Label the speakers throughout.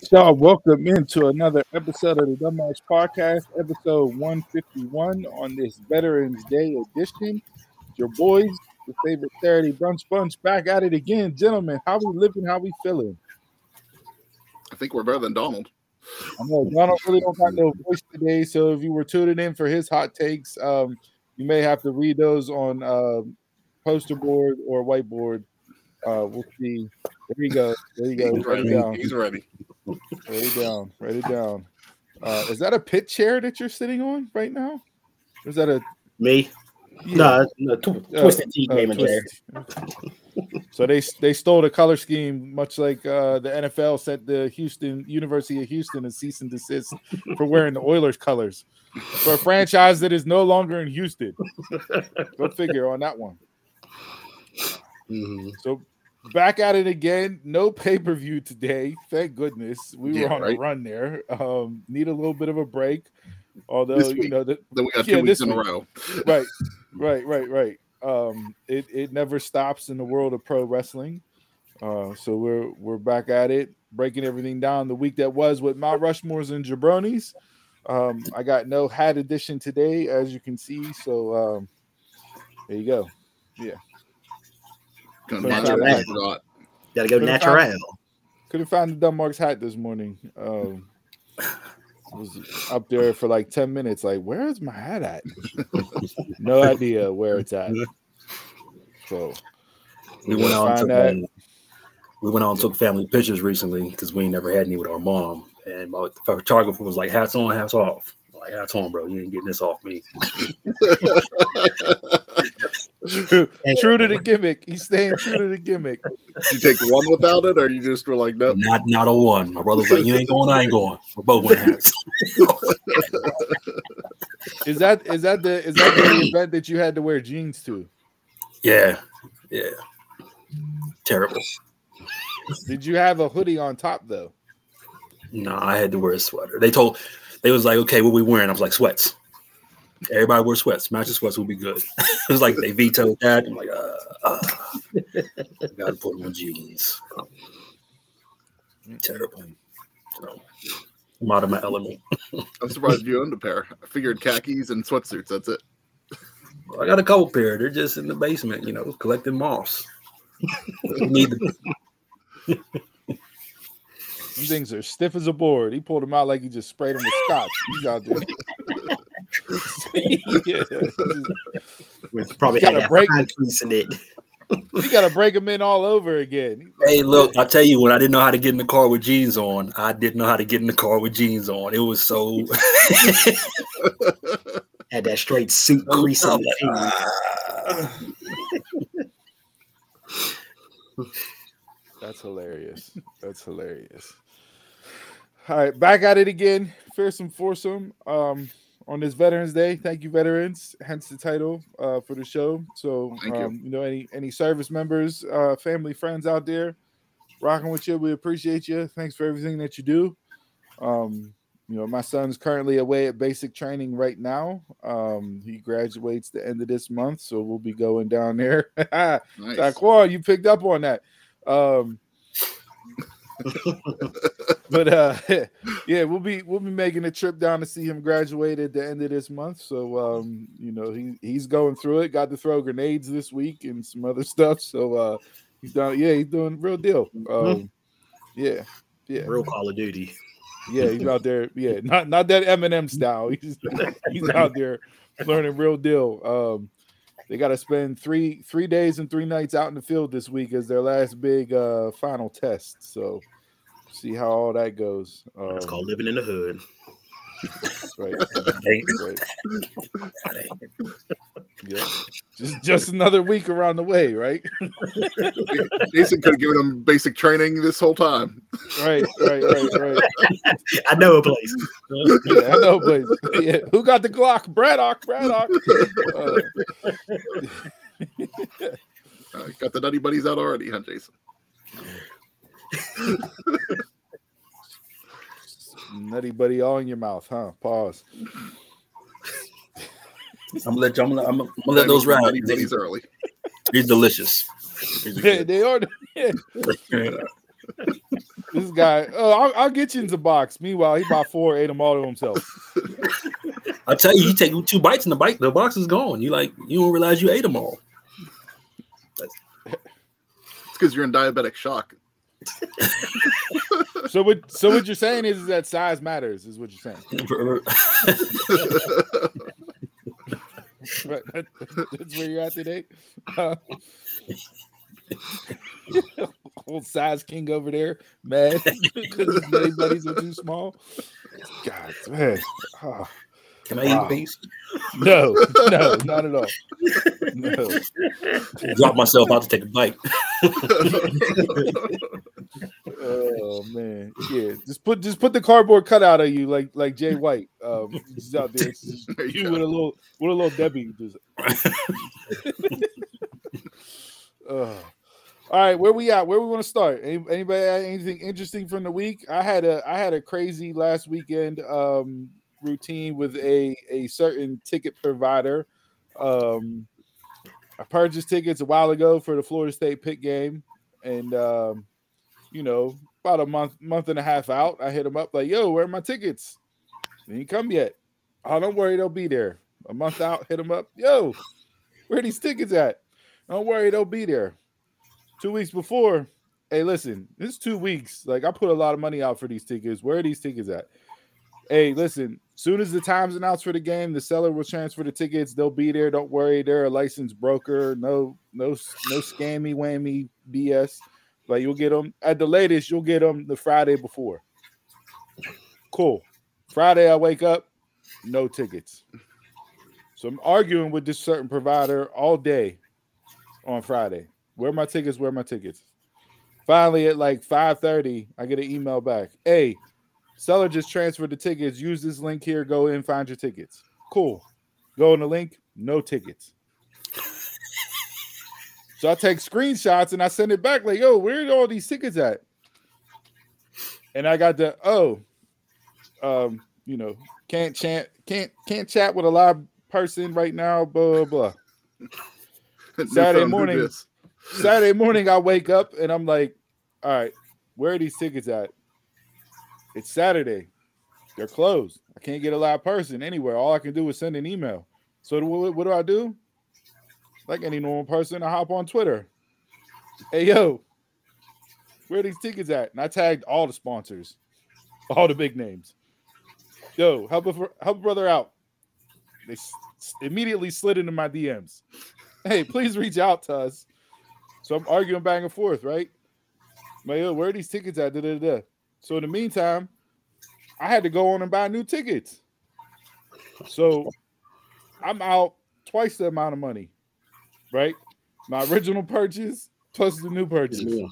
Speaker 1: Y'all, welcome into another episode of the Dumbass Podcast, episode 151 on this Veterans Day edition. Your boys, the favorite Saturday brunch bunch, back at it again. Gentlemen, how we living, how we feeling?
Speaker 2: I think we're better than Donald.
Speaker 1: I know Donald really don't got no voice today, so if you were tuning in for his hot takes, you may have to read those on poster board or whiteboard. We'll see. There you go. There you go.
Speaker 2: He's ready. He's ready.
Speaker 1: Write it down. Is that a pit chair that you're sitting on right now? Or is that a
Speaker 3: me?
Speaker 1: Yeah.
Speaker 3: No, Twisted Tea gaming chair.
Speaker 1: So they stole the color scheme, much like the NFL sent the University of Houston a cease and desist for wearing the Oilers colors for a franchise that is no longer in Houston. Go figure on that one.
Speaker 3: Mm-hmm.
Speaker 1: So back at it again. No pay-per-view today. Thank goodness. We were on a run there. Need a little bit of a break. Although
Speaker 2: then we got 2 weeks in a row.
Speaker 1: Right. It never stops in the world of pro wrestling. So we're back at it, breaking everything down. The week that was with Mount Rushmores and Jabronis. I got no hat edition today, as you can see. So there you go. Yeah.
Speaker 3: Gotta go natural.
Speaker 1: Couldn't find the Dunmark's hat this morning. Was up there for like 10 minutes. Like, where is my hat at? No idea where it's at. So
Speaker 3: we went out and took family pictures recently because we ain't never had any with our mom. And my photographer was like, "Hats on, hats off." I'm like, "Hats on, bro. You ain't getting this off me."
Speaker 1: True to the gimmick. He's staying true to the gimmick.
Speaker 2: Did you take one without it, or you just were like, "No,
Speaker 3: not a one." My brother's like, "You ain't going, I ain't going." We're both wearing hats.
Speaker 1: Is that the event that you had to wear jeans to?
Speaker 3: Yeah. Terrible.
Speaker 1: Did you have a hoodie on top though?
Speaker 3: No, I had to wear a sweater. They was like, "Okay, what we wearing?" I was like, "Sweats." Everybody wear sweats. Matching sweats will be good. It was like they vetoed that. I'm like, gotta put on jeans. Terrible. So, I'm out of my element.
Speaker 2: I'm surprised you owned a pair. I figured khakis and sweatsuits. That's it.
Speaker 3: Well, I got a couple pair. They're just in the basement, collecting moss. Need them.
Speaker 1: These things are stiff as a board. He pulled them out like he just sprayed them with scotch. He's out there.
Speaker 3: Probably had a break in it.
Speaker 1: You got to break them in all over again.
Speaker 3: Hey, look, I tell you, when I didn't know how to get in the car with jeans on, I didn't know how to get in the car with jeans on. It was so had that straight suit crease on the
Speaker 1: That's hilarious. All right, back at it again. Fearsome Foursome on this Veterans Day. Thank you, veterans. Hence the title for the show. So, any service members, family, friends out there rocking with you, we appreciate you. Thanks for everything that you do. My son's currently away at basic training right now. He graduates the end of this month, so we'll be going down there. Nice. Taquan, you picked up on that. But we'll be making a trip down to see him graduate at the end of this month. So he's going through it. Got to throw grenades this week and some other stuff. So he's doing real deal.
Speaker 3: Real Call of Duty.
Speaker 1: Yeah, he's out there. Yeah, not that Eminem style. He's out there learning real deal. They got to spend three days and 3 nights out in the field this week as their last big final test. So see how all that goes.
Speaker 3: It's called living in the hood.
Speaker 1: Right. Yeah. Just another week around the way, right?
Speaker 2: Jason could have given him basic training this whole time.
Speaker 1: Right.
Speaker 3: I know a place.
Speaker 1: Yeah, I know a place. Yeah. Who got the Glock? Braddock.
Speaker 2: Got the Nutty Buddies out already, huh, Jason?
Speaker 1: Nutty Buddy all in your mouth, huh? Pause.
Speaker 3: I'm gonna let those ride.
Speaker 2: Nutty Buddies early.
Speaker 3: They're delicious.
Speaker 1: They are. Yeah. This is guy. Oh, I'll get you into box. Meanwhile, he bought 4, ate them all to himself.
Speaker 3: I tell you take 2 bites and the box is gone. You don't realize you ate them all.
Speaker 2: It's because you're in diabetic shock.
Speaker 1: So what you're saying is that size matters, is what you're saying. That's where you're at today. Old size king over there, mad because his belly buddies are too small. God, man. Oh.
Speaker 3: Can I eat a piece?
Speaker 1: No, not at all. No.
Speaker 3: Drop myself out to take a bite.
Speaker 1: Oh man, yeah. Just put the cardboard cutout of you like Jay White. Just out there, you with a little Debbie. Just. All right, where we at? Where we want to start? Anybody have anything interesting from the week? I had a crazy last weekend. Routine with a certain ticket provider. I purchased tickets a while ago for the Florida State Pitt game, and about a month and a half out, I hit him up like, "Yo, where are my tickets?" They ain't come yet. Oh, don't worry, they'll be there. A month out, hit him up, "Yo, where are these tickets at?" Don't worry, they'll be there. 2 weeks before, hey, listen, this is 2 weeks. Like, I put a lot of money out for these tickets. Where are these tickets at? Hey, listen, soon as the time's announced for the game, the seller will transfer the tickets. They'll be there. Don't worry. They're a licensed broker. No scammy whammy BS. Like, you'll get them at the latest. You'll get them the Friday before. Cool. Friday, I wake up, no tickets. So I'm arguing with this certain provider all day on Friday. Where are my tickets? Where are my tickets? Finally, at like 5:30, I get an email back. Hey, seller just transferred the tickets. Use this link here. Go in, find your tickets. Cool. Go on the link. No tickets. So I take screenshots and I send it back like, "Yo, where are all these tickets at?" And I got the can't chat with a live person right now. Blah blah blah. Saturday morning, I wake up and I'm like, "All right, where are these tickets at?" It's Saturday. They're closed. I can't get a live person anywhere. All I can do is send an email. So what do? Like any normal person, I hop on Twitter. Hey, yo, where are these tickets at? And I tagged all the sponsors, all the big names. Yo, help a brother out. They immediately slid into my DMs. Hey, please reach out to us. So I'm arguing back and forth, right? Like, yo, where are these tickets at? Da-da-da-da. So in the meantime, I had to go on and buy new tickets. So I'm out twice the amount of money, right? My original purchase plus the new purchase. Yeah.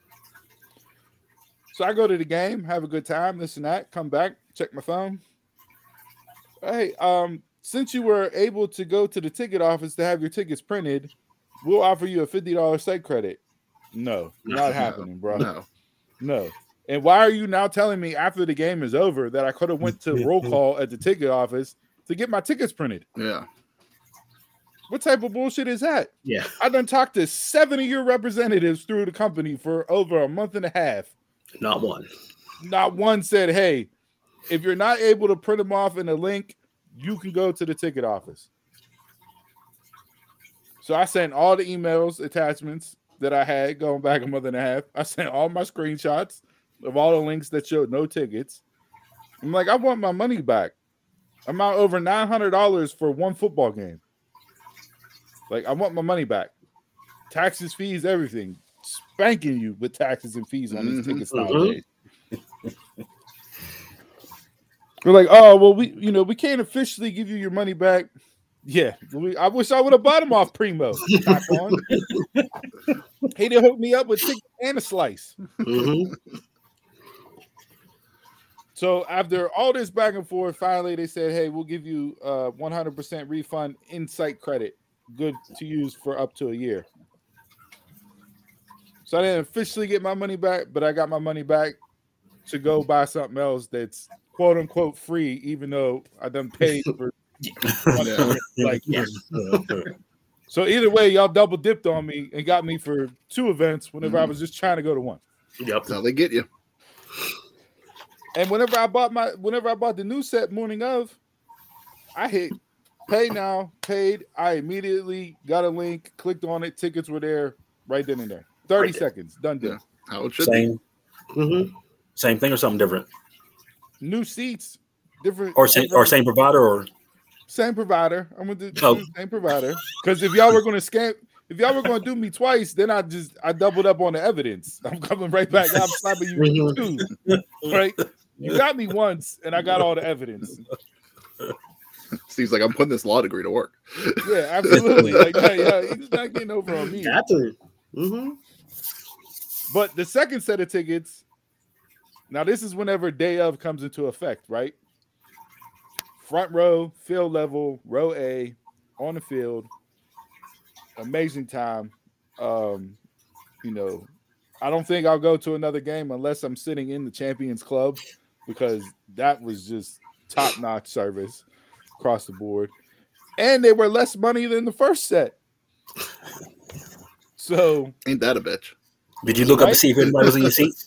Speaker 1: So I go to the game, have a good time, this and that, come back, check my phone. Hey, since you were able to go to the ticket office to have your tickets printed, we'll offer you a $50 site credit. No, not happening, bro. No. And why are you now telling me after the game is over that I could have went to roll call at the ticket office to get my tickets printed?
Speaker 2: Yeah.
Speaker 1: What type of bullshit is that?
Speaker 3: Yeah.
Speaker 1: I done talked to 7 of your representatives through the company for over a month and a half.
Speaker 3: Not one.
Speaker 1: Not one said, hey, if you're not able to print them off in a link, you can go to the ticket office. So I sent all the emails, attachments that I had going back a month and a half. I sent all my screenshots of all the links that showed no tickets. I'm like, I want my money back. I'm out over $900 for one football game. Like, I want my money back. Taxes, fees, everything. Spanking you with taxes and fees on these tickets nowadays. We're like, oh, well, we can't officially give you your money back. Yeah, I wish I would have bought them off Primo. He didn't hook me up with tickets and a slice. Mm-hmm. So after all this back and forth, finally they said, hey, we'll give you 100% refund in-site credit, good to use for up to a year. So I didn't officially get my money back, but I got my money back to go buy something else that's quote unquote free, even though I done paid for like So either way, y'all double dipped on me and got me for 2 events whenever I was just trying to go to one.
Speaker 2: Yep, that's how they get you.
Speaker 1: And whenever I bought the new set morning of, I hit pay now, paid. I immediately got a link, clicked on it, tickets were there right then and there. 30 seconds, done deal.
Speaker 2: Yeah. How it should be.
Speaker 3: Same thing or something different?
Speaker 1: New seats, different
Speaker 3: or same provider or
Speaker 1: same provider. I'm gonna do same provider. Because if y'all were gonna do me twice, then I doubled up on the evidence. I'm coming right back. I'm slapping you too. Right? You got me once, and I got all the evidence.
Speaker 2: Seems like I'm putting this law degree to work.
Speaker 1: Yeah, absolutely. Like, yeah, he's not getting over on me.
Speaker 4: Got to.
Speaker 1: But the second set of tickets, now this is whenever day of comes into effect, right? Front row, field level, row A, on the field. Amazing time. I don't think I'll go to another game unless I'm sitting in the Champions Club, because that was just top-notch service across the board. And they were less money than the first set. So
Speaker 2: ain't that a bitch?
Speaker 3: Did you look up to see if anybody was in your seats?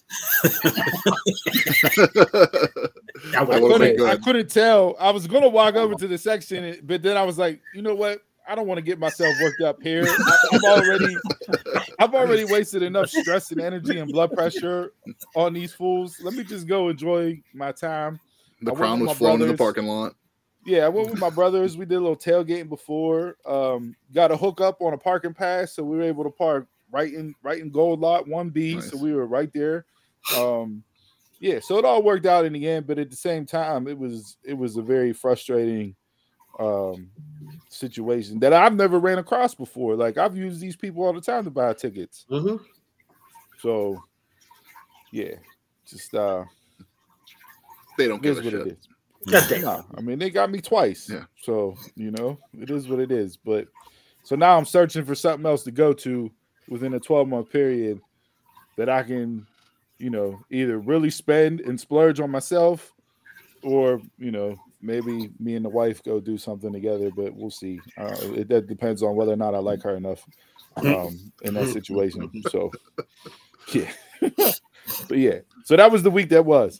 Speaker 1: I couldn't tell. I was gonna walk over to the section, but then I was like, you know what? I don't want to get myself worked up here. I've already wasted enough stress and energy and blood pressure on these fools. Let me just go enjoy my time.
Speaker 2: The Crown was flowing in the parking lot.
Speaker 1: Yeah, I went with my brothers. We did a little tailgating before. Got a hook up on a parking pass, so we were able to park right in Gold Lot 1B. Nice. So we were right there. Yeah, so it all worked out in the end, but at the same time, it was a very frustrating situation that I've never ran across before. Like, I've used these people all the time to buy tickets. So yeah, just
Speaker 2: they don't give a shit.
Speaker 1: It is. No, I mean, they got me twice. Yeah. So, it is what it is. But so now I'm searching for something else to go to within a 12-month period that I can, either really spend and splurge on myself, or, maybe me and the wife go do something together, but we'll see. That depends on whether or not I like her enough in that situation. So, yeah. But yeah, so that was the week that was.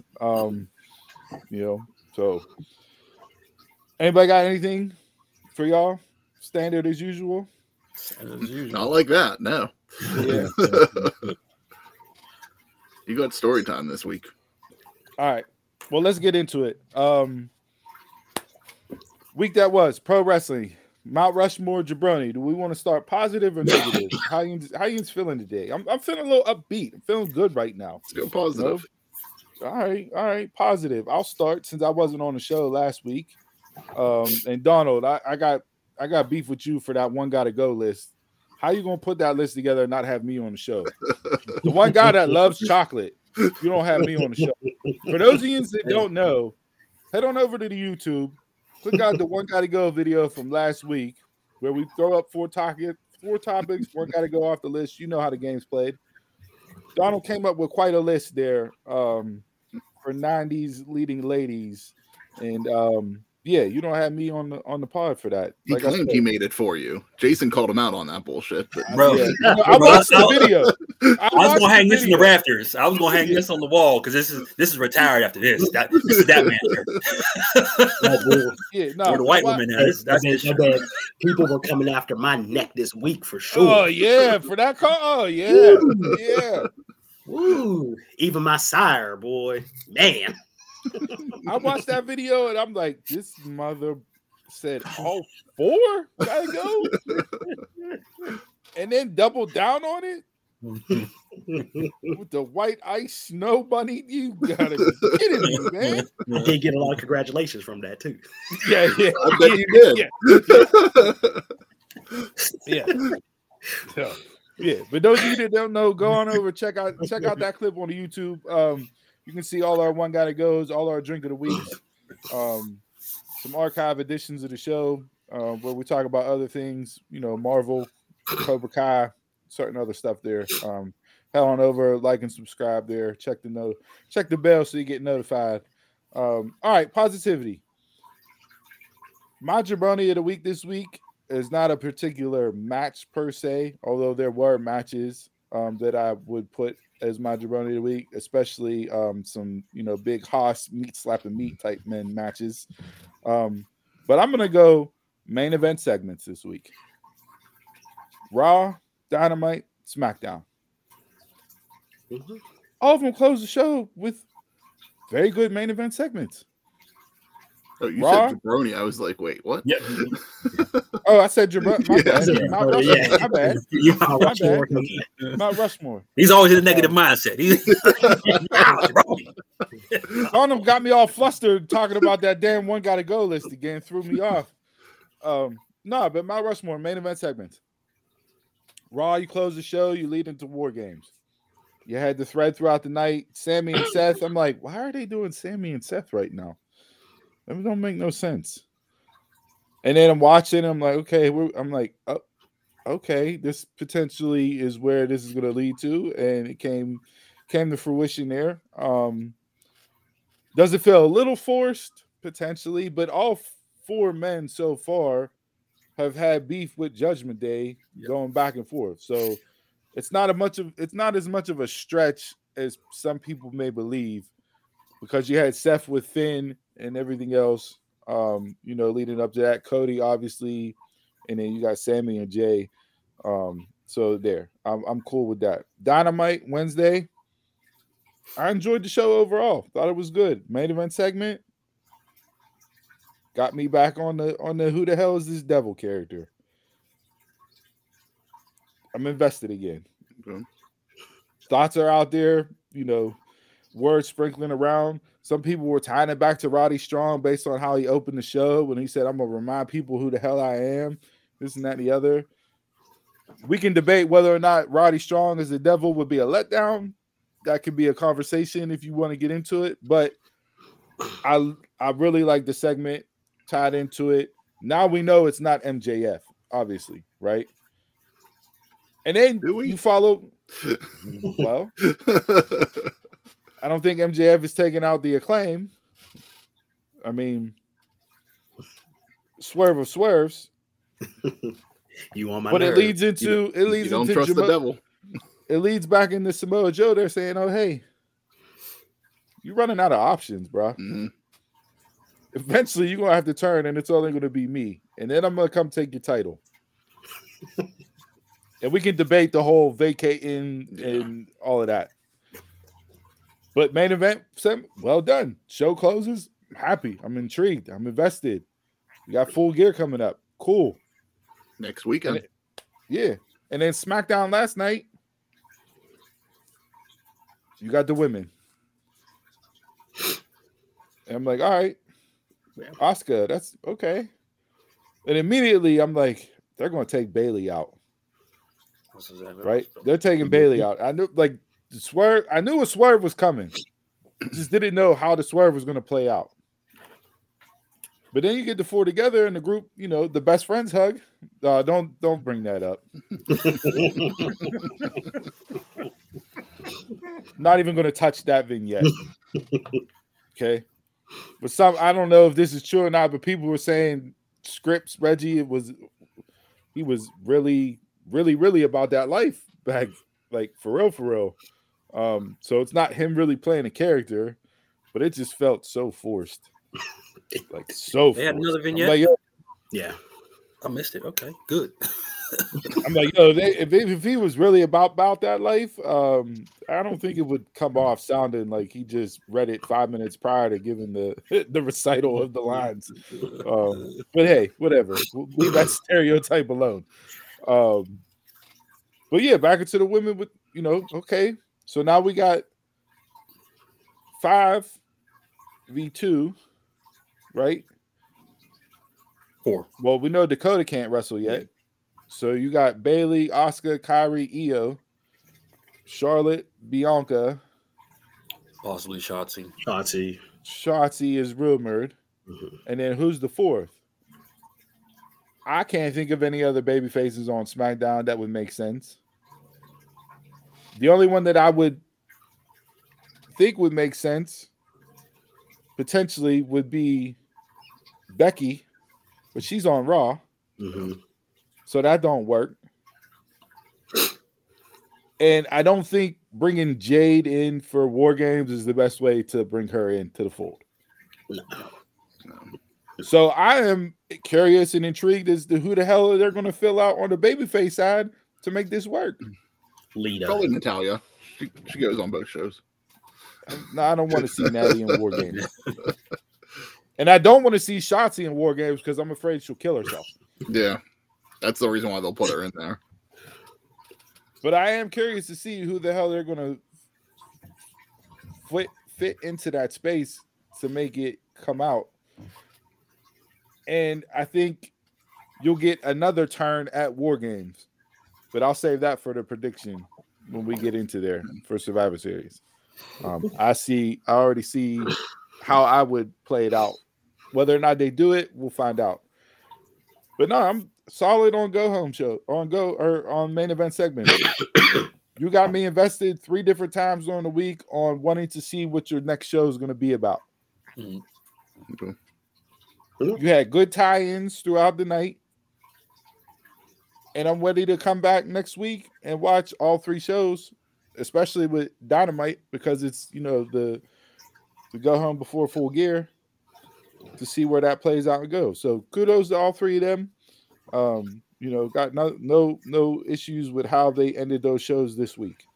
Speaker 1: So anybody got anything for y'all? Standard as usual?
Speaker 2: Not like that, no.
Speaker 1: Yeah.
Speaker 2: You got story time this week.
Speaker 1: All right. Well, let's get into it. Week that was pro wrestling. Mount Rushmore, Jabroni. Do we want to start positive or negative? How you feeling today? I'm feeling a little upbeat. I'm feeling good right now.
Speaker 2: Let's go positive.
Speaker 1: All right, positive. I'll start since I wasn't on the show last week. And Donald, I got beef with you for that one gotta go list. How you gonna put that list together and not have me on the show? The one guy that loves chocolate, you don't have me on the show. For those of you that don't know, head on over to the YouTube, click out the one gotta go video from last week, where we throw up four topics, one gotta go off the list. You know how the game's played. Donald came up with quite a list there for 90s leading ladies, and yeah, you don't have me on the pod for that.
Speaker 2: He claimed he made it for you. Jason called him out on that bullshit. But...
Speaker 3: Bro,
Speaker 1: yeah. I watched the video.
Speaker 3: I was gonna hang this in the rafters. I was gonna hang this on the wall because this is retired after this. This is that man.
Speaker 1: Yeah, no,
Speaker 3: where the white woman is.
Speaker 4: People were coming after my neck this week for sure.
Speaker 1: Oh yeah, for that call. Oh yeah, yeah.
Speaker 4: Woo! Even my sire, boy, man.
Speaker 1: I watched that video and I'm like, this mother said all four gotta go, and then double down on it with the white ice snow bunny. You gotta be kidding me, man.
Speaker 4: I did get a lot of congratulations from that too.
Speaker 1: Yeah.
Speaker 2: I bet you did.
Speaker 1: Yeah. Yeah. But those of you that don't know, go on over, check out that clip on the YouTube. You can see all our one guy that goes, all our drink of the weeks, some archive editions of the show where we talk about other things, Marvel, Cobra Kai, certain other stuff there. Head on over, like and subscribe there. Check the bell so you get notified. All right, positivity. My jabroni of the week this week is not a particular match per se, although there were matches that I would put as my jabroni of the week, especially some big Haas meat slapping meat type men matches. But I'm gonna go main event segments this week. Raw, Dynamite, SmackDown. All of them close the show with very good main event segments.
Speaker 2: Oh, you said jabroni. I was like, wait, what?
Speaker 3: Yeah.
Speaker 1: Oh, I said jabroni. My bad. Mount Rushmore.
Speaker 3: He's always in a negative mindset.
Speaker 1: All them got me all flustered talking about that damn one gotta go list again. Threw me off. But Mount Rushmore, main event segments. Raw, you close the show, you lead into War Games. You had the thread throughout the night, Sammy and Seth. I'm like, why are they doing Sammy and Seth right now? That don't make no sense. And then I'm watching, I'm like, okay, okay, this potentially is where this is going to lead to, and it came to fruition there. Does it feel a little forced? Potentially, but all four men so far have had beef with Judgment Day going back and forth. So it's not as much of a stretch as some people may believe, because you had Seth with Finn and everything else, leading up to that. Cody, obviously, and then you got Sammy and Jay. So there, I'm cool with that. Dynamite Wednesday, I enjoyed the show overall. Thought it was good. Main event segment got me back on the who the hell is this devil character. I'm invested again. Okay. Thoughts are out there, words sprinkling around. Some people were tying it back to Roddy Strong based on how he opened the show when he said, I'm going to remind people who the hell I am, this and that and the other. We can debate whether or not Roddy Strong as the devil would be a letdown. That could be a conversation if you want to get into it. But I really like the segment tied into it. Now we know it's not MJF, obviously, right? And then you follow. Well, I don't think MJF is taking out the Acclaim. I mean, swerve of swerves.
Speaker 4: You on my
Speaker 1: but
Speaker 4: nerve.
Speaker 1: It leads into
Speaker 2: don't trust the devil.
Speaker 1: It leads back into Samoa Joe. They're saying, "Oh, hey, you're running out of options, bro. Mm-hmm. Eventually, you're gonna have to turn, and it's only gonna be me, and then I'm gonna come take your title." And we can debate the whole vacating and all of that. But main event, well done. Show closes. I'm happy. I'm intrigued. I'm invested. We got Full Gear coming up. Cool.
Speaker 2: Next weekend.
Speaker 1: And then SmackDown last night. You got the women. And I'm like, all right. Asuka, that's okay. And immediately I'm like, they're going to take Bayley out. Right? They're taking Bayley out. I knew the swerve. I knew a swerve was coming. Just didn't know how the swerve was going to play out. But then you get the four together in the group, the best friends hug. Don't bring that up. Not even going to touch that vignette. Okay. But I don't know if this is true or not, but people were saying Scripps, Reggie, he was really, really, really about that life back, like for real. So it's not him really playing a character, but it just felt so forced. Like so
Speaker 3: they had another vignette.
Speaker 1: Like,
Speaker 4: yeah,
Speaker 3: I missed it. Okay, good.
Speaker 1: I'm like, if he was really about that life, I don't think it would come off sounding like he just read it 5 minutes prior to giving the recital of the lines. But hey, whatever. We'll leave that stereotype alone. But yeah, back into the women with okay. So now we got 5v2, right?
Speaker 3: 4.
Speaker 1: Well, we know Dakota can't wrestle yet. Yeah. So you got Bayley, Asuka, Kairi, Io, Charlotte, Bianca.
Speaker 3: Possibly Shotzi.
Speaker 1: Shotzi is rumored. Mm-hmm. And then who's the fourth? I can't think of any other baby faces on SmackDown that would make sense. The only one that I would think would make sense potentially would be Becky, but she's on Raw. Mm-hmm. So that don't work. And I don't think bringing Jade in for War Games is the best way to bring her into the fold.
Speaker 4: No.
Speaker 1: So I am curious and intrigued as to who the hell they're going to fill out on the babyface side to make this work.
Speaker 4: Lita.
Speaker 2: Probably Natalya. She goes on both shows.
Speaker 1: No, I don't want to see Natty in War Games. And I don't want to see Shotzi in War Games because I'm afraid she'll kill herself.
Speaker 2: Yeah. That's the reason why they'll put her in there.
Speaker 1: But I am curious to see who the hell they're going to fit into that space to make it come out. And I think you'll get another turn at War Games. But I'll save that for the prediction when we get into there for Survivor Series. I already see how I would play it out. Whether or not they do it, we'll find out. But no, I'm solid on Go Home show, on main event segment. You got me invested 3 different times during the week on wanting to see what your next show is going to be about.
Speaker 2: Okay.
Speaker 1: You had good tie-ins throughout the night. And I'm ready to come back next week and watch all 3 shows, especially with Dynamite, because it's, the Go Home before Full Gear, to see where that plays out and goes. So kudos to all 3 of them. Got no issues with how they ended those shows this week.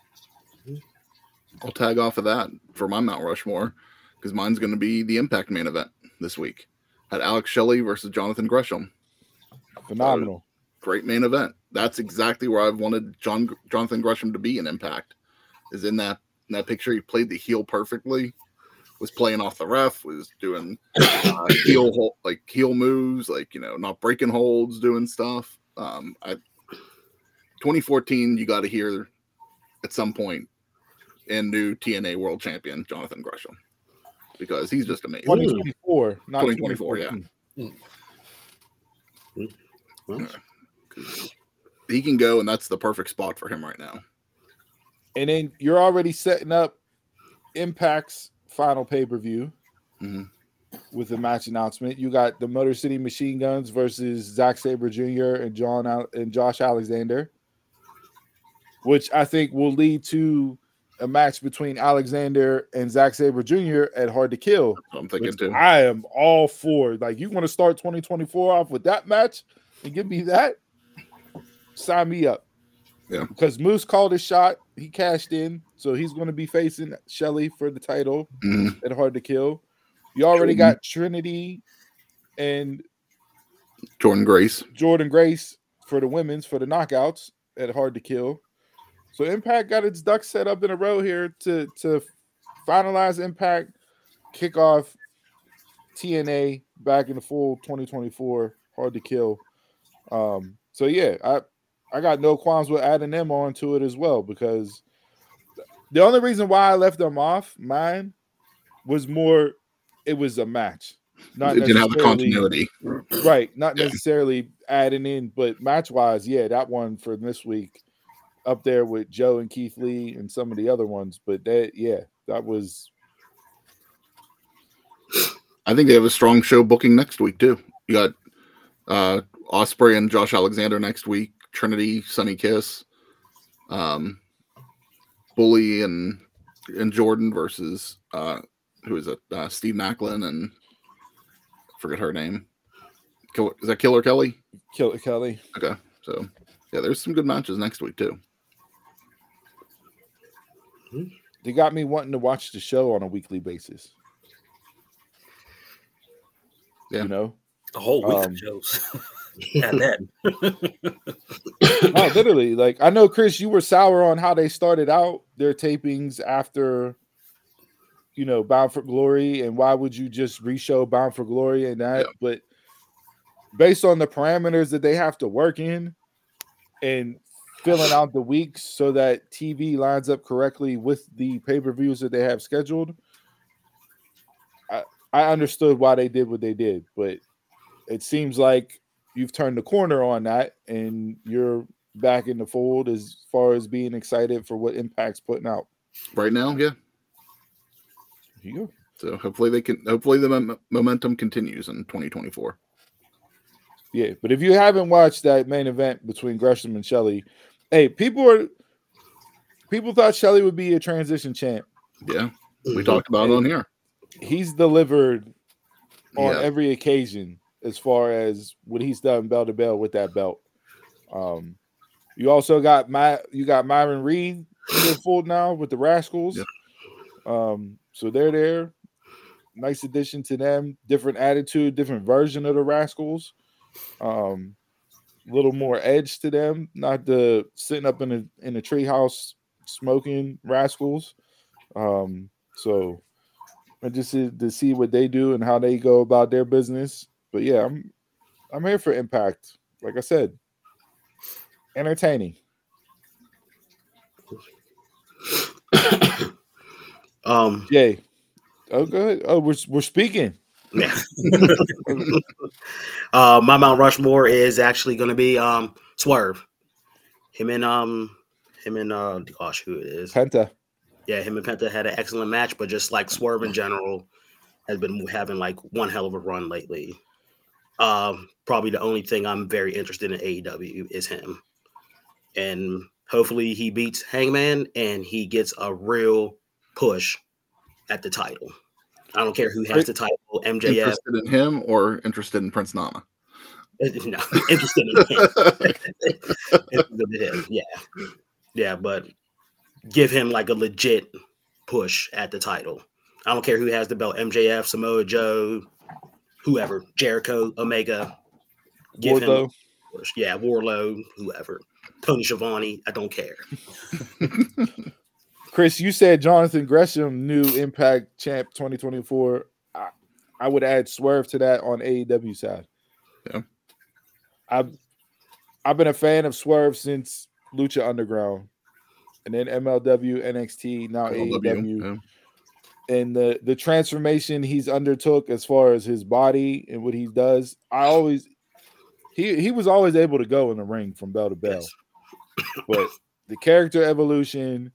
Speaker 2: I'll tag off of that for my Mount Rushmore because mine's going to be the Impact main event this week. Had Alex Shelley versus Jonathan Gresham.
Speaker 1: Phenomenal.
Speaker 2: Great main event. That's exactly where I've wanted Jonathan Gresham to be in Impact. Is in that picture. He played the heel perfectly. Was playing off the ref. Was doing heel moves. Not breaking holds, doing stuff. 2014, you got to hear at some point and new TNA World Champion Jonathan Gresham because he's just amazing.
Speaker 1: 2024, not
Speaker 2: 2024, yeah. He can go, and that's the perfect spot for him right now.
Speaker 1: And then you're already setting up Impact's final pay-per-view with the match announcement. You got the Motor City Machine Guns versus Zack Sabre Jr. and Josh Alexander, which I think will lead to a match between Alexander and Zack Sabre Jr. at Hard to Kill.
Speaker 2: I'm thinking too.
Speaker 1: I am all for. You want to start 2024 off with that match and give me that? Sign me up.
Speaker 2: Yeah.
Speaker 1: Because Moose called his shot. He cashed in. So he's going to be facing Shelley for the title at Hard to Kill. You already got Trinity and
Speaker 2: Jordan Grace
Speaker 1: for the women's, for the knockouts at Hard to Kill. So Impact got its ducks set up in a row here to finalize Impact, kick off TNA back in the full 2024 Hard to Kill. So yeah, I got no qualms with adding them onto it as well, because the only reason why I left them off mine was more it was a match.
Speaker 2: It didn't have the continuity.
Speaker 1: Right. Not necessarily adding in, but match-wise, yeah, that one for this week up there with Joe and Keith Lee and some of the other ones. But that was.
Speaker 2: I think they have a strong show booking next week, too. You got Ospreay and Josh Alexander next week. Trinity, Sunny Kiss. Bully and Jordan versus who is it? Steve Macklin and I forget her name. Is that Killer Kelly?
Speaker 1: Killer Kelly.
Speaker 2: Okay, so yeah, there's some good matches next week too.
Speaker 1: They got me wanting to watch the show on a weekly basis.
Speaker 2: Yeah,
Speaker 3: a whole week of shows. Not that.
Speaker 1: No, literally. I know, Chris, you were sour on how they started out their tapings after, Bound for Glory, and why would you just re-show Bound for Glory and that? Yeah. But based on the parameters that they have to work in and filling out the weeks so that TV lines up correctly with the pay-per-views that they have scheduled, I understood why they did what they did, but it seems like you've turned the corner on that and you're back in the fold as far as being excited for what Impact's putting out
Speaker 2: right now. Yeah.
Speaker 1: Here you go.
Speaker 2: So hopefully the momentum continues in 2024.
Speaker 1: Yeah. But if you haven't watched that main event between Gresham and Shelley, hey, people are people thought Shelley would be a transition champ.
Speaker 2: Yeah, we talked about it on here.
Speaker 1: He's delivered on every occasion as far as what he's done bell to bell with that belt. You also got Myron Reed in the fold now with the Rascals.
Speaker 2: Yep.
Speaker 1: So they're there. Nice addition to them. Different attitude, different version of the Rascals. Little more edge to them. Not the sitting up in a treehouse smoking Rascals. So I just to see what they do and how they go about their business. But yeah, I'm here for Impact. Like I said, entertaining. Jay. Oh, good. Oh, we're speaking.
Speaker 4: Yeah. My Mount Rushmore is actually going to be Swerve. Him and gosh, who it is?
Speaker 1: Penta.
Speaker 4: Yeah, him and Penta had an excellent match, but just like Swerve in general has been having like one hell of a run lately. Probably the only thing I'm very interested in AEW is him, and hopefully he beats Hangman and he gets a real push at the title. I don't care who has the title, MJF.
Speaker 2: Interested in him or interested in Prince Nana?
Speaker 4: No, interested in him. Interested in him. Yeah, but give him like a legit push at the title. I don't care who has the belt, MJF, Samoa Joe, whoever, Jericho, Omega. Give him a push. Yeah, Wardlow, whoever. Tony Schiavone, I don't care.
Speaker 1: Chris, you said Jonathan Gresham, new Impact champ 2024. I would add Swerve to that on AEW side.
Speaker 2: Yeah.
Speaker 1: I've been a fan of Swerve since Lucha Underground, and then MLW, NXT, now AEW. Yeah. And the transformation he's undertook as far as his body and what he does, he was always able to go in the ring from bell to bell. Yes. But the character evolution,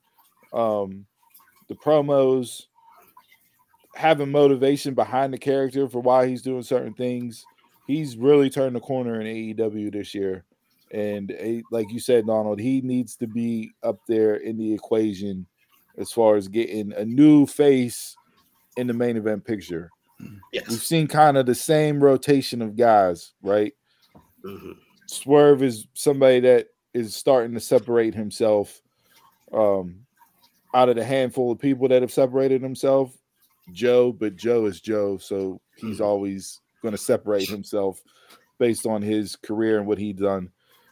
Speaker 1: the promos, having motivation behind the character for why he's doing certain things, he's really turned the corner in AEW this year. And like you said, Donald, he needs to be up there in the equation as far as getting a new face in the main event picture.
Speaker 4: Yes.
Speaker 1: We've seen kind of the same rotation of guys, right?
Speaker 4: Mm-hmm.
Speaker 1: Swerve is somebody that is starting to separate himself out of the handful of people that have separated himself. But Joe is Joe, so he's always going to separate himself based on his career and what he's done.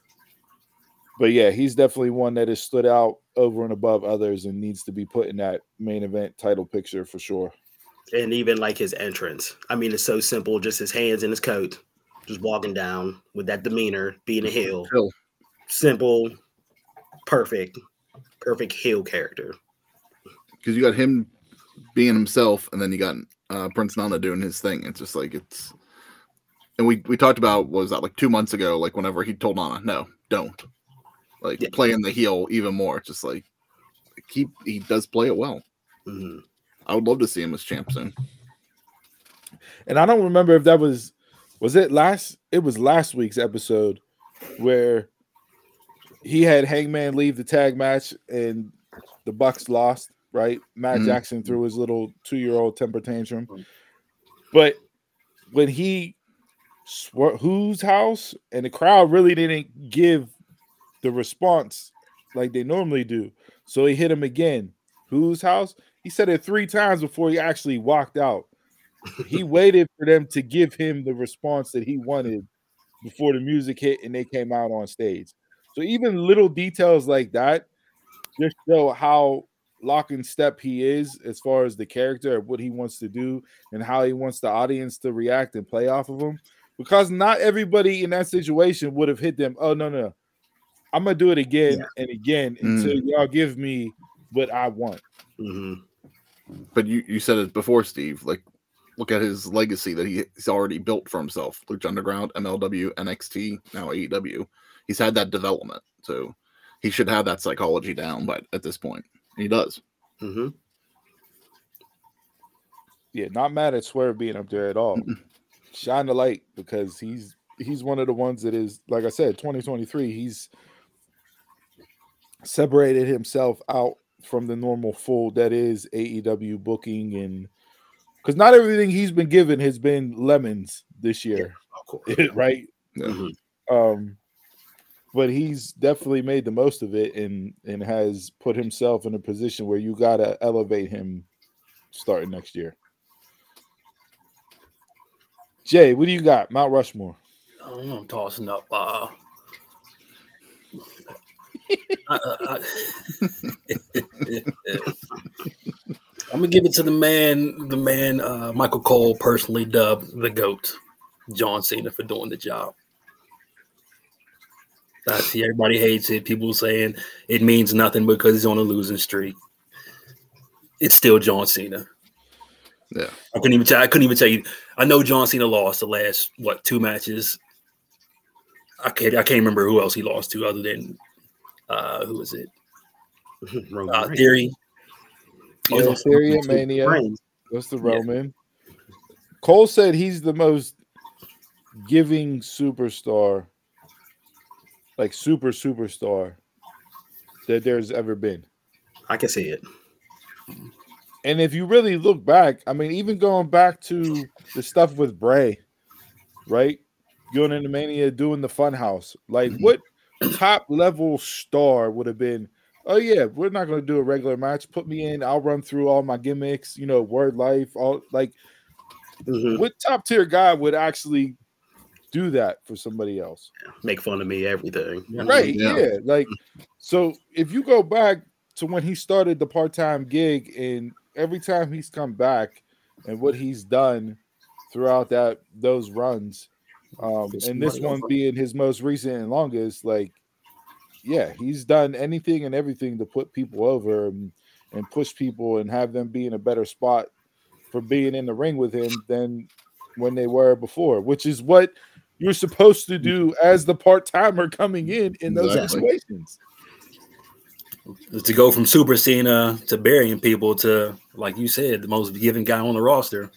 Speaker 1: But yeah, he's definitely one that has stood out over and above others and needs to be put in that main event title picture for sure.
Speaker 4: And even like his entrance. I mean, it's so simple, just his hands in his coat, just walking down with that demeanor, being a heel. Simple, perfect heel character.
Speaker 2: Because you got him being himself, and then you got Prince Nana doing his thing. It's just like it's, and we talked about, was that like 2 months ago? Like whenever he told Nana, no, don't, like playing the heel even more. Just like he does play it well.
Speaker 4: Mm-hmm.
Speaker 2: I would love to see him as champ soon.
Speaker 1: And I don't remember if that was it last. It was last week's episode where he had Hangman leave the tag match and the Bucks lost. Right, Matt Jackson threw his little 2-year-old temper tantrum, but when he whose house, and the crowd really didn't give the response like they normally do, so he hit him again. Whose house? He said it 3 times before he actually walked out. He waited for them to give him the response that he wanted before the music hit and they came out on stage. So even little details like that just show how lock and step he is as far as the character of what he wants to do and how he wants the audience to react and play off of him, because not everybody in that situation would have hit them. Oh no, I'm gonna do it again and again until y'all give me what I want.
Speaker 2: But you said it before, Steve, like look at his legacy that he's already built for himself. Lucha Underground, MLW, NXT, now AEW. He's had that development, so he should have that psychology down. But at this point, he does.
Speaker 1: Yeah, not mad at Swerve being up there at all. Shine the light, because he's one of the ones that is, like I said, 2023. He's separated himself out from the normal fold that is AEW booking, and because not everything he's been given has been lemons this year, right?
Speaker 2: Yeah.
Speaker 1: But he's definitely made the most of it and has put himself in a position where you gotta elevate him starting next year. Jay, what do you got? Mount Rushmore.
Speaker 3: I'm tossing up. I'm gonna give it to the man Michael Cole personally dubbed the GOAT, John Cena, for doing the job. I see everybody hates it. People saying it means nothing because he's on a losing streak. It's still John Cena.
Speaker 2: Yeah,
Speaker 3: I couldn't even tell you. I know John Cena lost the last 2 matches. I can't remember who else he lost to other than who was it? Theory.
Speaker 1: Theory and Mania. That's the Roman. Yeah. Cole said he's the most giving superstar, like superstar, that there's ever been.
Speaker 4: I can see it.
Speaker 1: And if you really look back, I mean, even going back to the stuff with Bray, right? Going into Mania, doing the Funhouse, like what top level star would have been? Oh yeah, we're not going to do a regular match. Put me in. I'll run through all my gimmicks. Word life. All like, what top tier guy would actually do that for somebody else?
Speaker 4: Make fun of me, everything.
Speaker 1: Right? Yeah. Like, so if you go back to when he started the part-time gig, and every time he's come back, and what he's done throughout those runs. And this one being his most recent and longest, like, yeah, he's done anything and everything to put people over and push people and have them be in a better spot for being in the ring with him than when they were before, which is what you're supposed to do as the part-timer coming in those situations.
Speaker 3: To go from Super Cena to burying people to, like you said, the most giving guy on the roster.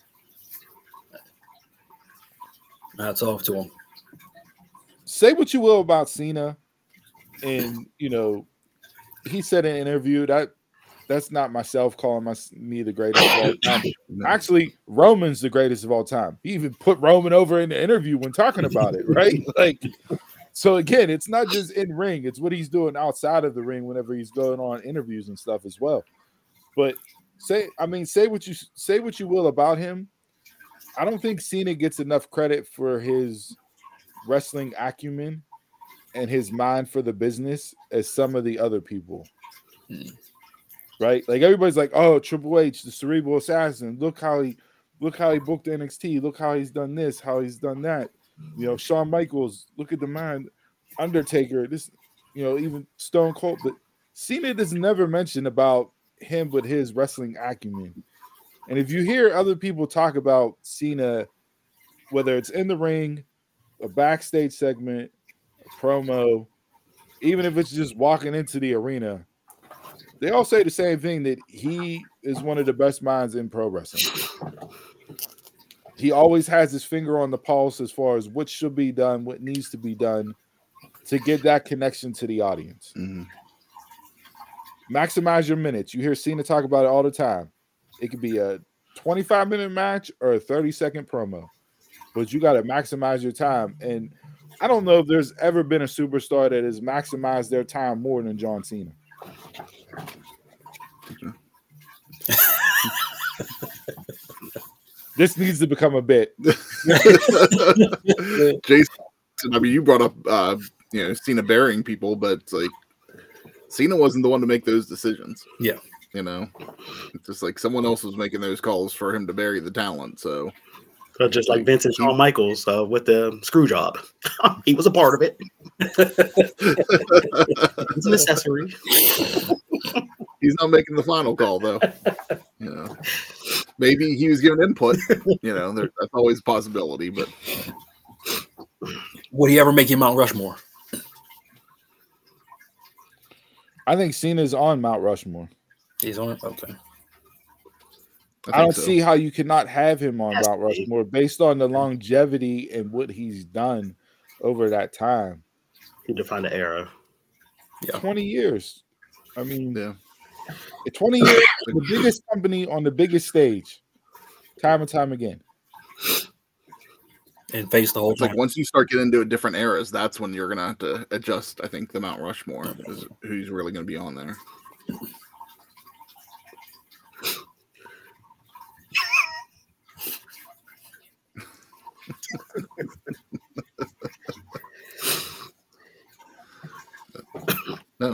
Speaker 3: Hats off to him.
Speaker 1: Say what you will about Cena, and he said in an interview that's not myself calling me the greatest of all time. Actually, Roman's the greatest of all time. He even put Roman over in the interview when talking about it, right? Like, so again, it's not just in ring; it's what he's doing outside of the ring whenever he's going on interviews and stuff as well. But say what you will about him. I don't think Cena gets enough credit for his wrestling acumen and his mind for the business as some of the other people. Right? Like everybody's like, "Oh, Triple H, the cerebral assassin. Look how he booked NXT. Look how he's done this, how he's done that." Shawn Michaels, look at the mind. Undertaker, this, even Stone Cold. But Cena does never mention about him with his wrestling acumen. And if you hear other people talk about Cena, whether it's in the ring, a backstage segment, a promo, even if it's just walking into the arena, they all say the same thing, that he is one of the best minds in pro wrestling. He always has his finger on the pulse as far as what should be done, what needs to be done to get that connection to the audience.
Speaker 2: Mm-hmm.
Speaker 1: Maximize your minutes. You hear Cena talk about it all the time. It could be a 25-minute match or a 30-second promo, but you got to maximize your time. And I don't know if there's ever been a superstar that has maximized their time more than John Cena. This needs to become a bit.
Speaker 2: Jason, I mean, you brought up Cena burying people, but it's like Cena wasn't the one to make those decisions.
Speaker 3: Yeah.
Speaker 2: It's just like someone else was making those calls for him to bury the talent. So
Speaker 4: just like Vince and Shawn Michaels with the screw job. He was a part of it. It's an accessory.
Speaker 2: He's not making the final call, though. Maybe he was giving input. That's always a possibility. But
Speaker 3: would he ever make him Mount Rushmore?
Speaker 1: I think Cena's on Mount Rushmore.
Speaker 3: He's on it? Okay.
Speaker 1: I don't see how you cannot have him on Mount Rushmore based on the longevity and what he's done over that time.
Speaker 4: He defined the era.
Speaker 3: Yeah.
Speaker 1: 20 years. I mean, 20 years, the biggest company on the biggest stage, time and time again.
Speaker 3: And face the whole
Speaker 2: time. Like once you start getting into different eras, that's when you're gonna have to adjust. I think the Mount Rushmore is who's really gonna be on there. No.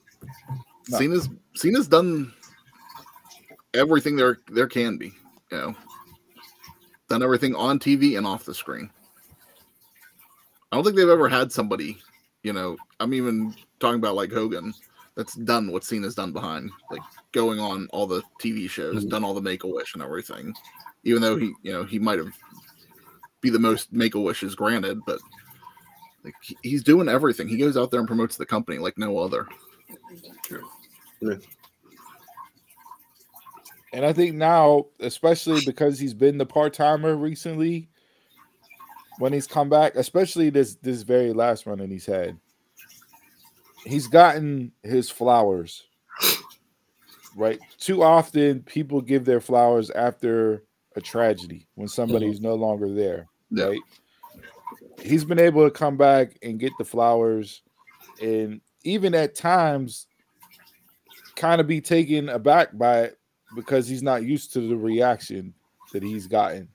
Speaker 2: Cena's done everything there can be, you know. Done everything on TV and off the screen. I don't think they've ever had somebody, you know, I'm even talking about like Hogan, that's done what Cena's done behind, like going on all the TV shows, done all the Make-A-Wish and everything. Even though he might have be the most Make-A-Wishes granted, but like he's doing everything. He goes out there and promotes the company like no other.
Speaker 1: Yeah. And I think now, especially because he's been the part-timer recently, when he's come back, especially this very last run that he's had, he's gotten his flowers. Right? Too often people give their flowers after a tragedy when somebody's no longer there.
Speaker 2: Yeah.
Speaker 1: Right? He's been able to come back and get the flowers, and even at times kind of be taken aback by it because he's not used to the reaction that he's gotten.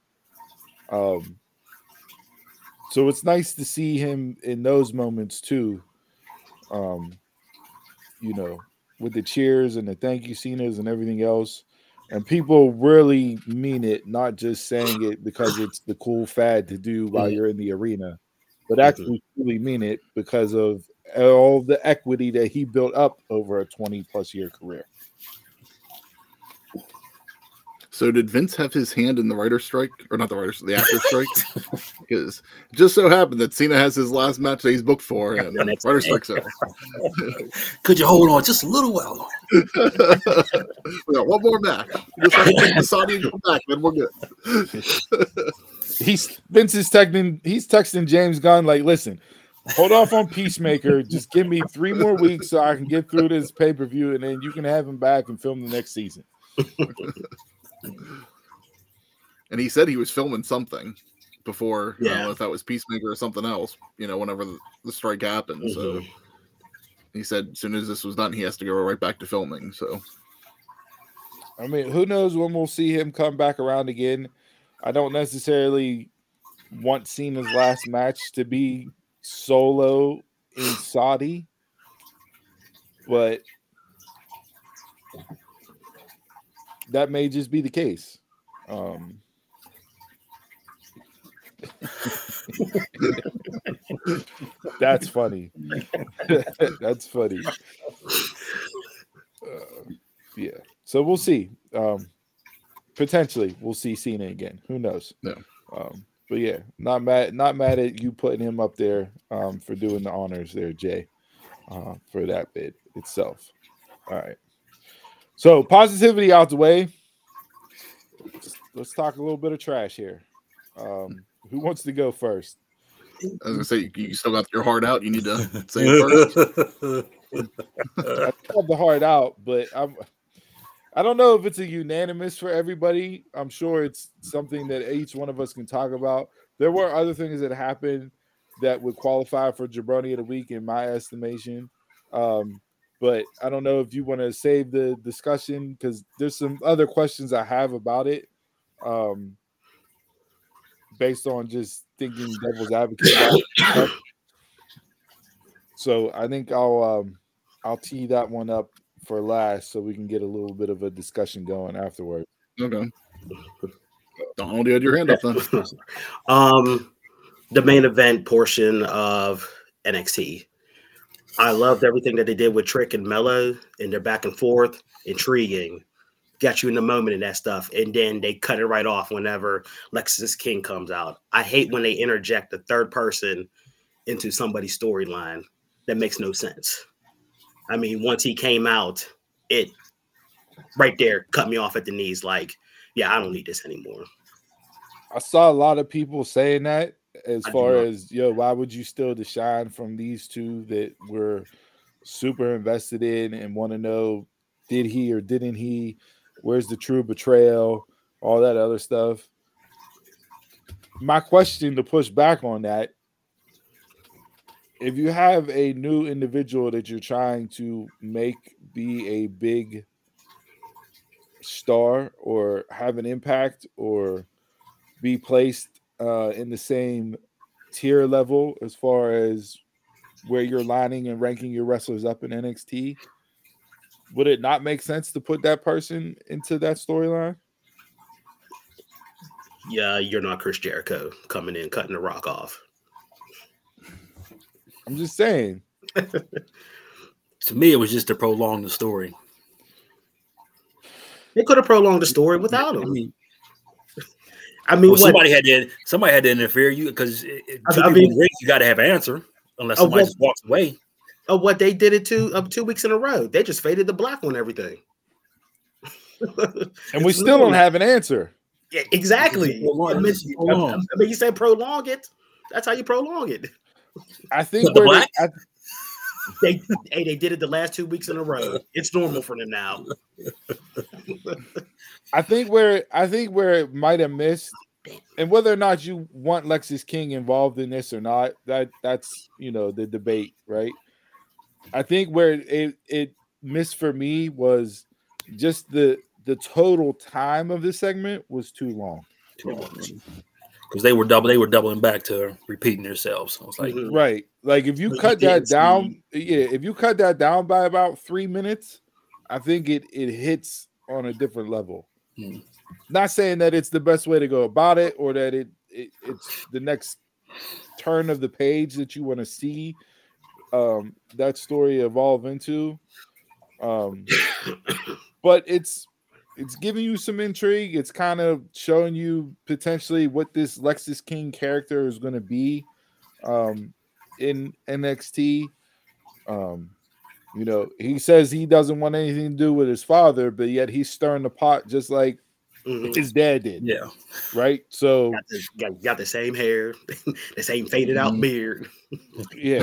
Speaker 1: So it's nice to see him in those moments too. You know, with the cheers and the thank you Cenas and everything else. And people really mean it, not just saying it because it's the cool fad to do while you're in the arena, but actually really mean it because of all the equity that he built up over a 20-plus year career.
Speaker 2: So did Vince have his hand in the writer's strike? Or not the writer's, the actor's strike? Because it just so happened that Cena has his last match that he's booked for, and writer's strike's over.
Speaker 3: Could you hold on just a little while longer?
Speaker 2: We got one more match. Just have to take the Saudi and come back, then we're good.
Speaker 1: Vince is texting James Gunn like, listen, hold off on Peacemaker. Just give me 3 more weeks so I can get through this pay-per-view, and then you can have him back and film the next season.
Speaker 2: And he said he was filming something before.
Speaker 4: Yeah.
Speaker 2: I don't know if that was Peacemaker or something else, you know, whenever the strike happened. So he said as soon as this was done, he has to go right back to filming. So,
Speaker 1: I mean, who knows when we'll see him come back around again. I don't necessarily want Cena's last match to be solo in Saudi, but that may just be the case. That's funny. That's funny. Yeah. So we'll see. Potentially, we'll see Cena again. Who knows?
Speaker 2: No.
Speaker 1: But yeah, not mad at you putting him up there for doing the honors there, Jay, for that bid itself. All right. So positivity out the way. Let's talk a little bit of trash here. Who wants to go first?
Speaker 2: I was gonna say you still got your heart out. You need to say it first.
Speaker 1: I have the heart out, but I don't know if it's a unanimous for everybody. I'm sure it's something that each one of us can talk about. There were other things that happened that would qualify for Jabroni of the Week in my estimation. But I don't know if you want to save the discussion because there's some other questions I have about it. Based on just thinking devil's advocate. So I think I'll tee that one up for last so we can get a little bit of a discussion going afterward.
Speaker 2: Okay. Donald, you had your hand up then.
Speaker 4: The main event portion of NXT. I loved everything that they did with Trick and Mella and their back and forth. Intriguing. Got you in the moment and that stuff. And then they cut it right off whenever Lexis King comes out. I hate when they interject a third person into somebody's storyline. That makes no sense. I mean, once he came out, it right there cut me off at the knees. Like, yeah, I don't need this anymore.
Speaker 1: I saw a lot of people saying that as far as, why would you steal the shine from these two that were super invested in and want to know, did he or didn't he? Where's the true betrayal? All that other stuff. My question to push back on that, if you have a new individual that you're trying to make be a big star or have an impact or be placed in the same tier level as far as where you're lining and ranking your wrestlers up in NXT, would it not make sense to put that person into that storyline?
Speaker 4: Yeah, you're not Chris Jericho coming in, cutting the Rock off.
Speaker 1: I'm just saying.
Speaker 3: To me, it was just to prolong the story.
Speaker 4: They could have prolonged the story without him. I mean,
Speaker 3: well, somebody had to interfere. Because you got to have an answer unless somebody just walks away.
Speaker 4: Of what they did it 2 weeks in a row. They just faded the black on everything.
Speaker 1: And we still don't have an answer.
Speaker 4: Yeah, exactly. You said prolong it. That's how you prolong it.
Speaker 1: I think
Speaker 4: they did it the last 2 weeks in a row. It's normal for them now.
Speaker 1: I think where it might have missed, and whether or not you want Lexis King involved in this or not, that's the debate, right? I think where it missed for me was just the total time of the segment was too long.
Speaker 3: Because they were doubling back to repeating themselves. I was like,
Speaker 1: right. Like if you cut that down, if you cut that down by about 3 minutes, I think it hits on a different level. Not saying that it's the best way to go about it or that it's the next turn of the page that you want to see that story evolve into. But it's giving you some intrigue. It's kind of showing you potentially what this Lexis King character is going to be in NXT. He says he doesn't want anything to do with his father, but yet he's stirring the pot just like his dad did.
Speaker 3: Yeah.
Speaker 1: Right? So
Speaker 4: got the same hair, the same faded out beard.
Speaker 1: Yeah.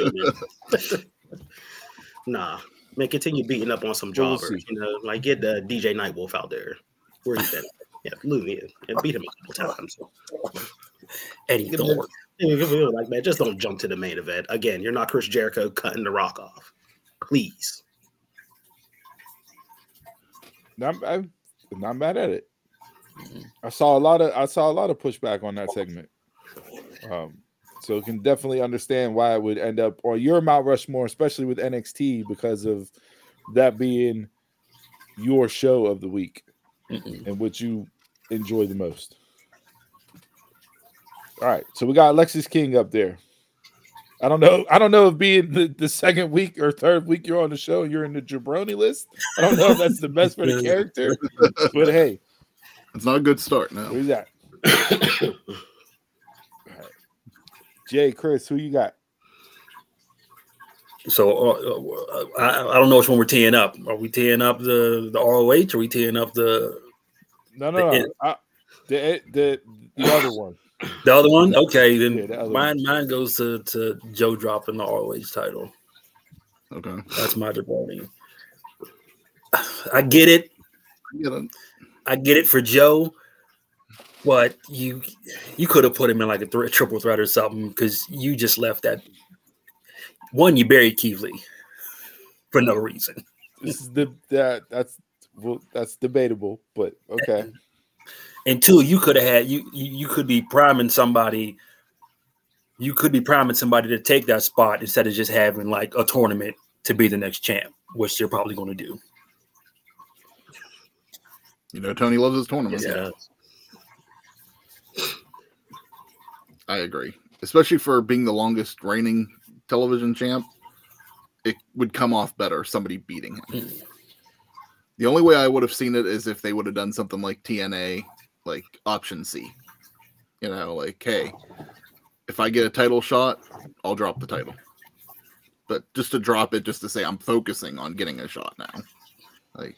Speaker 4: Nah. Man, continue beating up on some jobbers. Like get the DJ Nightwolf out there. Where he been? Yeah, Louis and beat him a couple times.
Speaker 3: Eddie Thorne.
Speaker 4: Like, man, just don't jump to the main event. Again, you're not Chris Jericho cutting the Rock off. Please.
Speaker 1: I'm not mad at it. I saw a lot of pushback on that segment. So you can definitely understand why it would end up on your Mount Rushmore, especially with NXT, because of that being your show of the week and what you enjoy the most. All right, so we got Lexis King up there. I don't know if being the second week or third week you're on the show, you're in the jabroni list. I don't know if that's the best for the character, but hey,
Speaker 2: it's not a good start now.
Speaker 1: Who's that? Jay, Chris, who you got?
Speaker 3: So I don't know which one we're teeing up. Are we teeing up the ROH? Or are we teeing up the?
Speaker 1: No. The other one.
Speaker 3: The other one? Okay, then
Speaker 1: mine
Speaker 3: goes to Joe dropping the ROH title.
Speaker 2: Okay,
Speaker 3: that's my jabroni. I get it. I get it for Joe. But you could have put him in like a triple threat or something because you just left that. One, you buried Keith Lee for no reason.
Speaker 1: This is that's debatable, but okay.
Speaker 3: And two, you could have had you could be priming somebody. You could be priming somebody to take that spot instead of just having like a tournament to be the next champ, which they're probably going to do.
Speaker 2: Tony loves his tournaments.
Speaker 3: Yeah.
Speaker 2: I agree. Especially for being the longest reigning television champ, it would come off better, somebody beating him. The only way I would have seen it is if they would have done something like TNA, like option C. Like, hey, if I get a title shot, I'll drop the title. But just to drop it, just to say I'm focusing on getting a shot now. Like,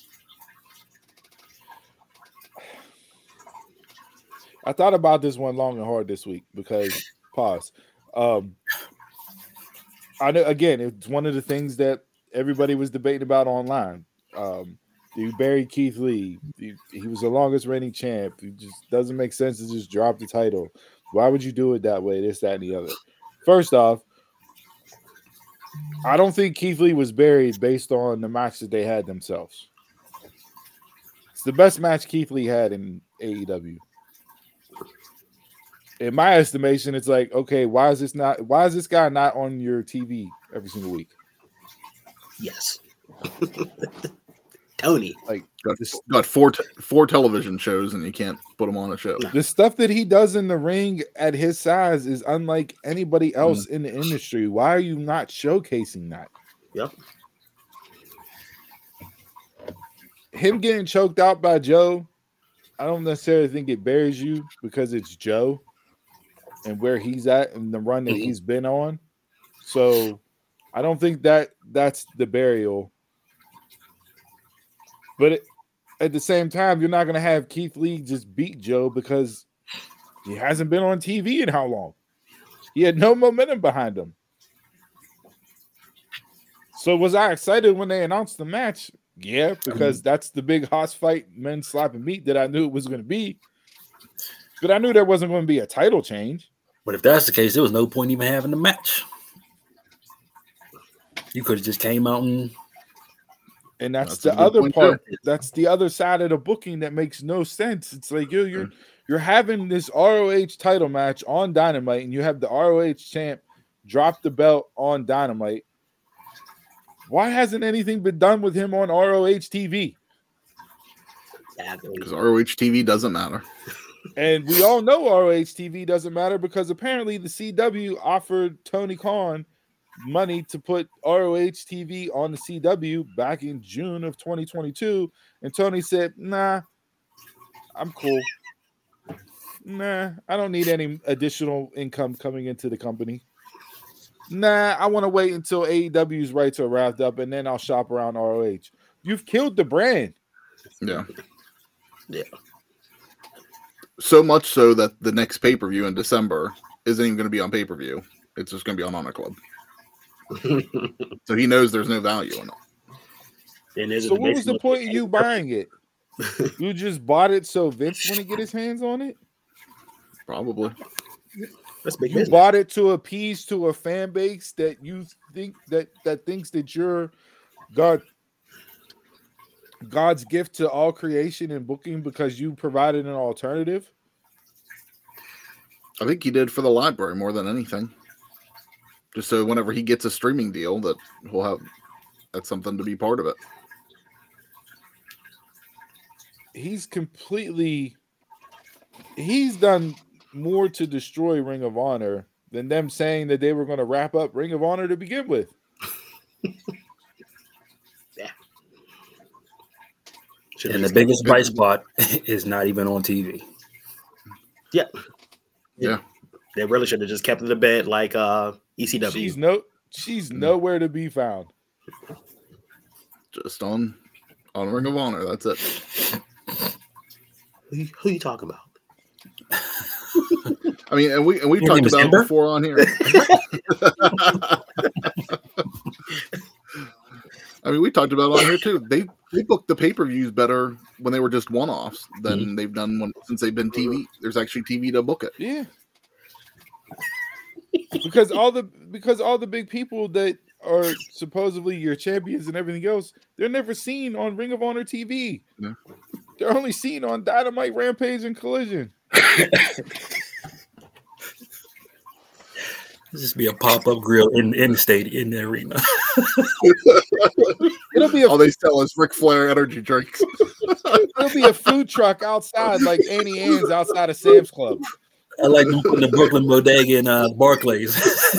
Speaker 1: I thought about this one long and hard this week because pause. I know. Again, it's one of the things that everybody was debating about online. You buried Keith Lee. He was the longest reigning champ. It just doesn't make sense to just drop the title. Why would you do it that way? This, that, and the other. First off, I don't think Keith Lee was buried based on the match that they had themselves. It's the best match Keith Lee had in AEW. In my estimation, it's like, okay, why is this guy not on your TV every single week?
Speaker 4: Yes. Tony.
Speaker 2: Like got four television shows and you can't put him on a show.
Speaker 1: The stuff that he does in the ring at his size is unlike anybody else in the industry. Why are you not showcasing that?
Speaker 4: Yep.
Speaker 1: Him getting choked out by Joe, I don't necessarily think it buries you because it's Joe and where he's at and the run that he's been on. So I don't think that's the burial. But at the same time, you're not going to have Keith Lee just beat Joe because he hasn't been on TV in how long? He had no momentum behind him. So was I excited when they announced the match? Yeah, because that's the big Haas fight, men slapping meat that I knew it was going to be. But I knew there wasn't going to be a title change.
Speaker 3: But if that's the case, there was no point even having the match. You could have just came out
Speaker 1: and that's the other part. That's the other side of the booking that makes no sense. It's like you're having this ROH title match on Dynamite, and you have the ROH champ drop the belt on Dynamite. Why hasn't anything been done with him on ROH TV?
Speaker 2: Because ROH TV doesn't matter.
Speaker 1: And we all know ROH TV doesn't matter because apparently the CW offered Tony Khan money to put ROH TV on the CW back in June of 2022, and Tony said, "Nah, I'm cool. Nah, I don't need any additional income coming into the company. Nah, I want to wait until AEW's rights are wrapped up, and then I'll shop around ROH." You've killed the brand.
Speaker 2: Yeah. So much so that the next pay-per-view in December isn't even going to be on pay-per-view. It's just going to be on Honor Club. So he knows there's no value in
Speaker 4: it.
Speaker 1: So what was the point of you buying it? You just bought it so Vince wouldn't get his hands on it?
Speaker 2: Probably.
Speaker 1: You bought it to appease to a fan base that you think that thinks that you're God's gift to all creation and booking because you provided an alternative?
Speaker 2: I think he did for the library more than anything. Just so whenever he gets a streaming deal, that that's something to be part of it.
Speaker 1: He's done more to destroy Ring of Honor than them saying that they were going to wrap up Ring of Honor to begin with.
Speaker 4: Yeah.
Speaker 3: And the biggest bright spot is not even on TV.
Speaker 2: Yeah.
Speaker 4: They really should have just kept it a bit like ECW.
Speaker 1: She's nowhere to be found.
Speaker 2: Just on Ring of Honor. That's it.
Speaker 4: Who you talking about?
Speaker 2: I mean, and we talked about it before on here. I mean, we talked about it on here too. They booked the pay-per-views better when they were just one-offs than they've done since they've been TV. There's actually TV to book it.
Speaker 1: Yeah. Because all the big people that are supposedly your champions and everything else, they're never seen on Ring of Honor TV.
Speaker 2: Yeah.
Speaker 1: They're only seen on Dynamite, Rampage, and Collision.
Speaker 3: Just be a pop-up grill in the stadium, in the arena.
Speaker 1: It'll be
Speaker 2: all they sell is Ric Flair energy drinks.
Speaker 1: It'll be a food truck outside, like Annie Ann's outside of Sam's Club.
Speaker 3: I like them putting the Brooklyn Bodega in Barclays.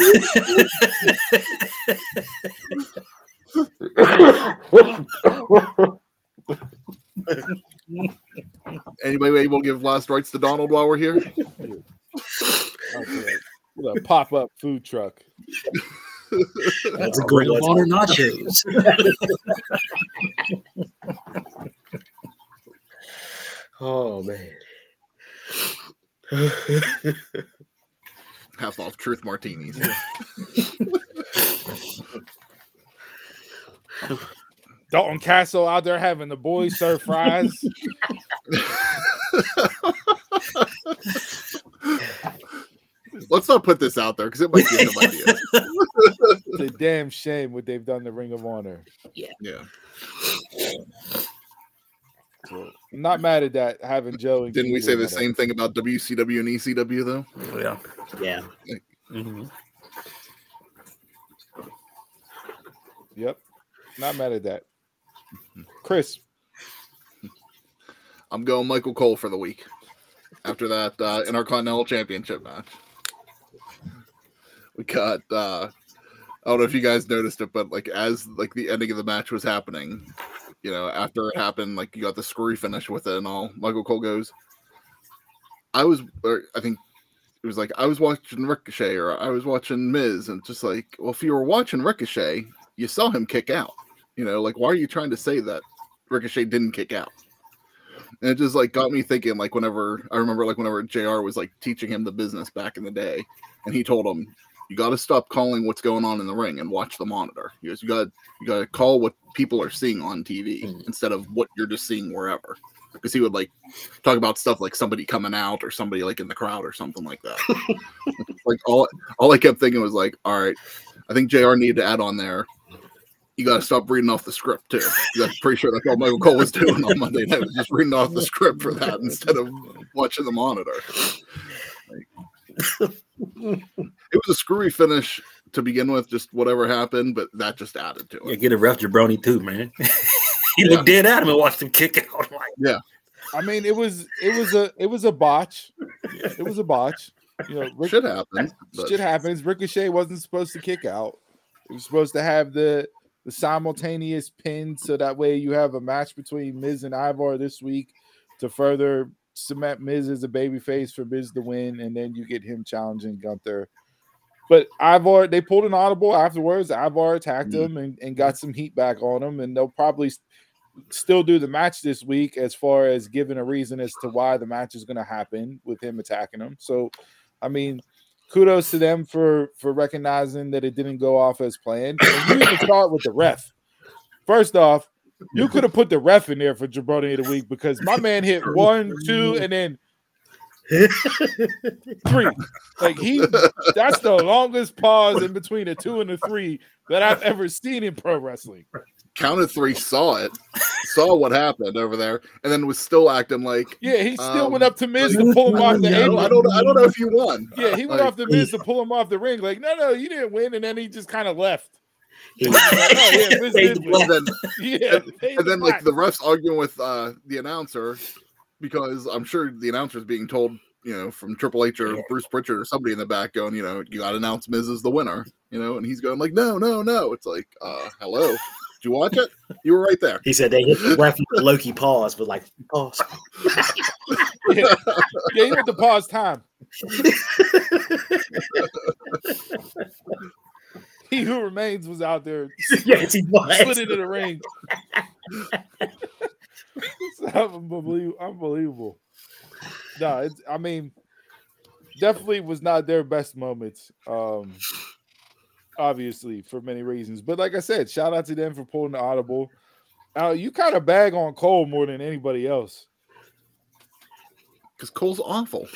Speaker 2: Anybody able to give last rites to Donald while we're here?
Speaker 1: Okay. A pop-up food truck.
Speaker 3: That's a great honor nachos.
Speaker 4: Oh man.
Speaker 2: Half off truth martinis.
Speaker 1: Dalton Castle out there having the boys serve fries.
Speaker 2: Let's not put this out there because it might give them ideas.
Speaker 1: It's a damn shame what they've done to Ring of Honor.
Speaker 2: Yeah.
Speaker 1: So, I'm not mad at that. Having Joe. And
Speaker 2: Didn't we say the same thing about WCW and ECW though?
Speaker 4: Yeah.
Speaker 3: Mm-hmm.
Speaker 1: Yep. Not mad at that. Chris.
Speaker 2: I'm going Michael Cole for the week. After that Intercontinental Championship match. We got I don't know if you guys noticed it, but like as like the ending of the match was happening, you know, after it happened, like you got the screwy finish with it and all. Michael Cole goes, I think it was like I was watching Ricochet or I was watching Miz, and just like, well, if you were watching Ricochet, you saw him kick out. You know, like why are you trying to say that Ricochet didn't kick out? And it just like got me thinking, like whenever JR was like teaching him the business back in the day, and he told him, you got to stop calling what's going on in the ring and watch the monitor. He goes, you got to call what people are seeing on TV instead of what you're just seeing wherever. Because he would like talk about stuff like somebody coming out or somebody like in the crowd or something like that. Like all I kept thinking was like, all right, I think JR needed to add on there. You got to stop reading off the script too. I'm pretty sure that's all Michael Cole was doing on Monday night, was just reading off the script for that instead of watching the monitor. It was a screwy finish to begin with, just whatever happened, but that just added to it.
Speaker 3: Yeah, get a ref jabroni too, man. He looked dead at him and watched him kick out.
Speaker 2: Yeah,
Speaker 1: I mean, it was a botch. It was a botch. You know,
Speaker 2: shit happens.
Speaker 1: Shit happens. Ricochet wasn't supposed to kick out. It was supposed to have the simultaneous pin, so that way you have a match between Miz and Ivar this week to further cement Miz as a babyface for Miz to win, and then you get him challenging Gunther. But Ivar, they pulled an audible afterwards. Ivar attacked him and got some heat back on him, and they'll probably still do the match this week as far as giving a reason as to why the match is going to happen with him attacking him. So, I mean, kudos to them for recognizing that it didn't go off as planned. And you even start with the ref. First off, you could have put the ref in there for Jabroni of the Week because my man hit 1, 2, and then 3. Like that's the longest pause in between a 2 and a 3 that I've ever seen in pro wrestling.
Speaker 2: Counted 3, saw what happened over there, and then was still acting like
Speaker 1: he still went up to Miz to pull him off the apron.
Speaker 2: I don't know if you won.
Speaker 1: Yeah, he went off the Miz to pull him off the ring. Like, no, you didn't win, and then he just kind of left.
Speaker 2: And then like the refs arguing with the announcer because I'm sure the announcer's being told, you know, from Triple H or Bruce Pritchard or somebody in the back going, you know, you got to announce Miz as the winner, you know, and he's going like, no. It's like, hello. Did you watch it? You were right there.
Speaker 4: He said they hit the ref with the Loki pause, but like pause.
Speaker 1: Yeah, he went to pause time. He who remains was out there.
Speaker 4: Yes, he was.
Speaker 1: Slid into the ring. It's unbelievable. No, I mean, definitely was not their best moments. Obviously, for many reasons. But like I said, shout out to them for pulling the audible. You kind of bag on Cole more than anybody else.
Speaker 2: Because Cole's awful.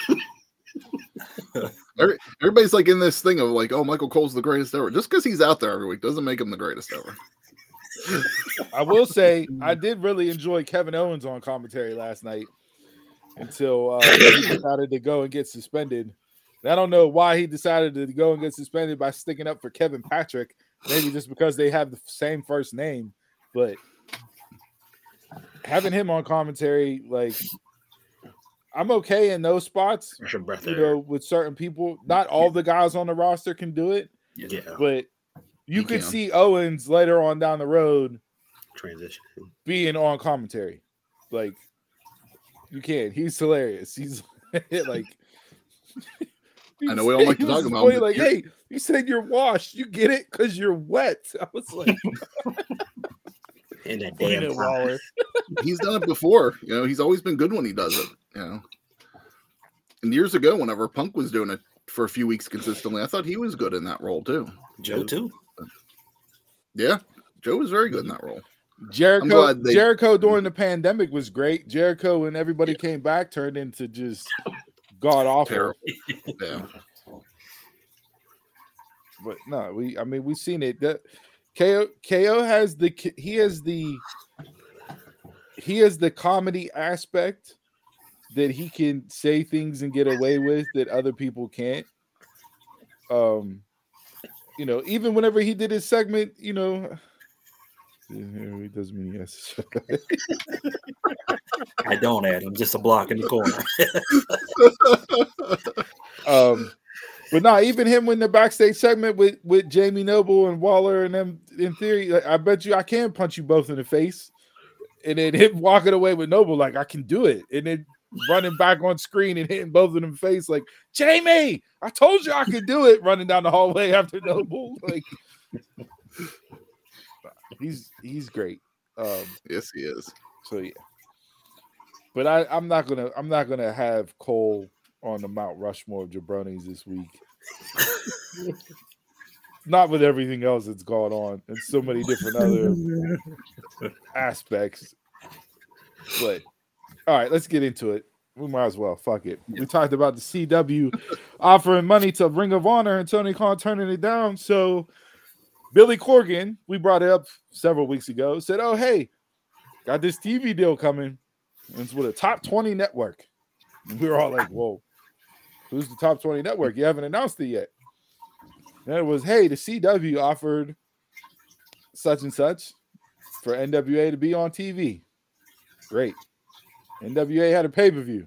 Speaker 2: Everybody's like in this thing of like, oh, Michael Cole's the greatest ever. Just because he's out there every week doesn't make him the greatest ever.
Speaker 1: I will say I did really enjoy Kevin Owens on commentary last night until he decided to go and get suspended. And I don't know why he decided to go and get suspended by sticking up for Kevin Patrick. Maybe just because they have the same first name. But having him on commentary, like, I'm okay in those spots. You know, with certain people. Not all the guys on the roster can do it.
Speaker 4: Yeah.
Speaker 1: But you could see Owens later on down the road
Speaker 4: transition
Speaker 1: being on commentary. Like, you can. He's hilarious. He's like,
Speaker 2: I know we don't like to talk about him.
Speaker 1: Like, hey, you said you're washed. You get it because you're wet. I was like,
Speaker 4: in that damn
Speaker 1: Waller.
Speaker 2: He's done it before. You know, he's always been good when he does it. You know, and years ago, whenever Punk was doing it for a few weeks consistently, I thought he was good in that role too.
Speaker 3: Joe too.
Speaker 2: Yeah. Joe was very good in that role.
Speaker 1: Jericho during the pandemic was great. Jericho, when everybody came back, turned into just god awful.
Speaker 2: Yeah.
Speaker 1: But no, we've seen it. That KO has the comedy aspect that he can say things and get away with that other people can't. Even whenever he did his segment, he doesn't mean yes.
Speaker 3: I don't add him, just a block in the corner.
Speaker 1: But no, even him in the backstage segment with Jamie Noble and Waller and them, in theory, I bet you I can punch you both in the face. And then him walking away with Noble, like, I can do it. And then running back on screen and hitting both of them in the face, like, Jamie, I told you I could do it, running down the hallway after Noble. Like, he's great.
Speaker 2: Yes, he is.
Speaker 1: So yeah. But I'm not gonna have Cole on the Mount Rushmore of jabronis this week. Not with everything else that's gone on and so many different other aspects. But all right, let's get into it. We might as well. Fuck it. We talked about the CW offering money to Ring of Honor and Tony Khan turning it down. So Billy Corgan, we brought it up several weeks ago, said, "Oh, hey, got this TV deal coming. It's with a top 20 network." And we were all like, "Whoa, who's the top 20 network? You haven't announced it yet." And it was, "Hey, the CW offered such and such for NWA to be on TV." Great. NWA had a pay-per-view.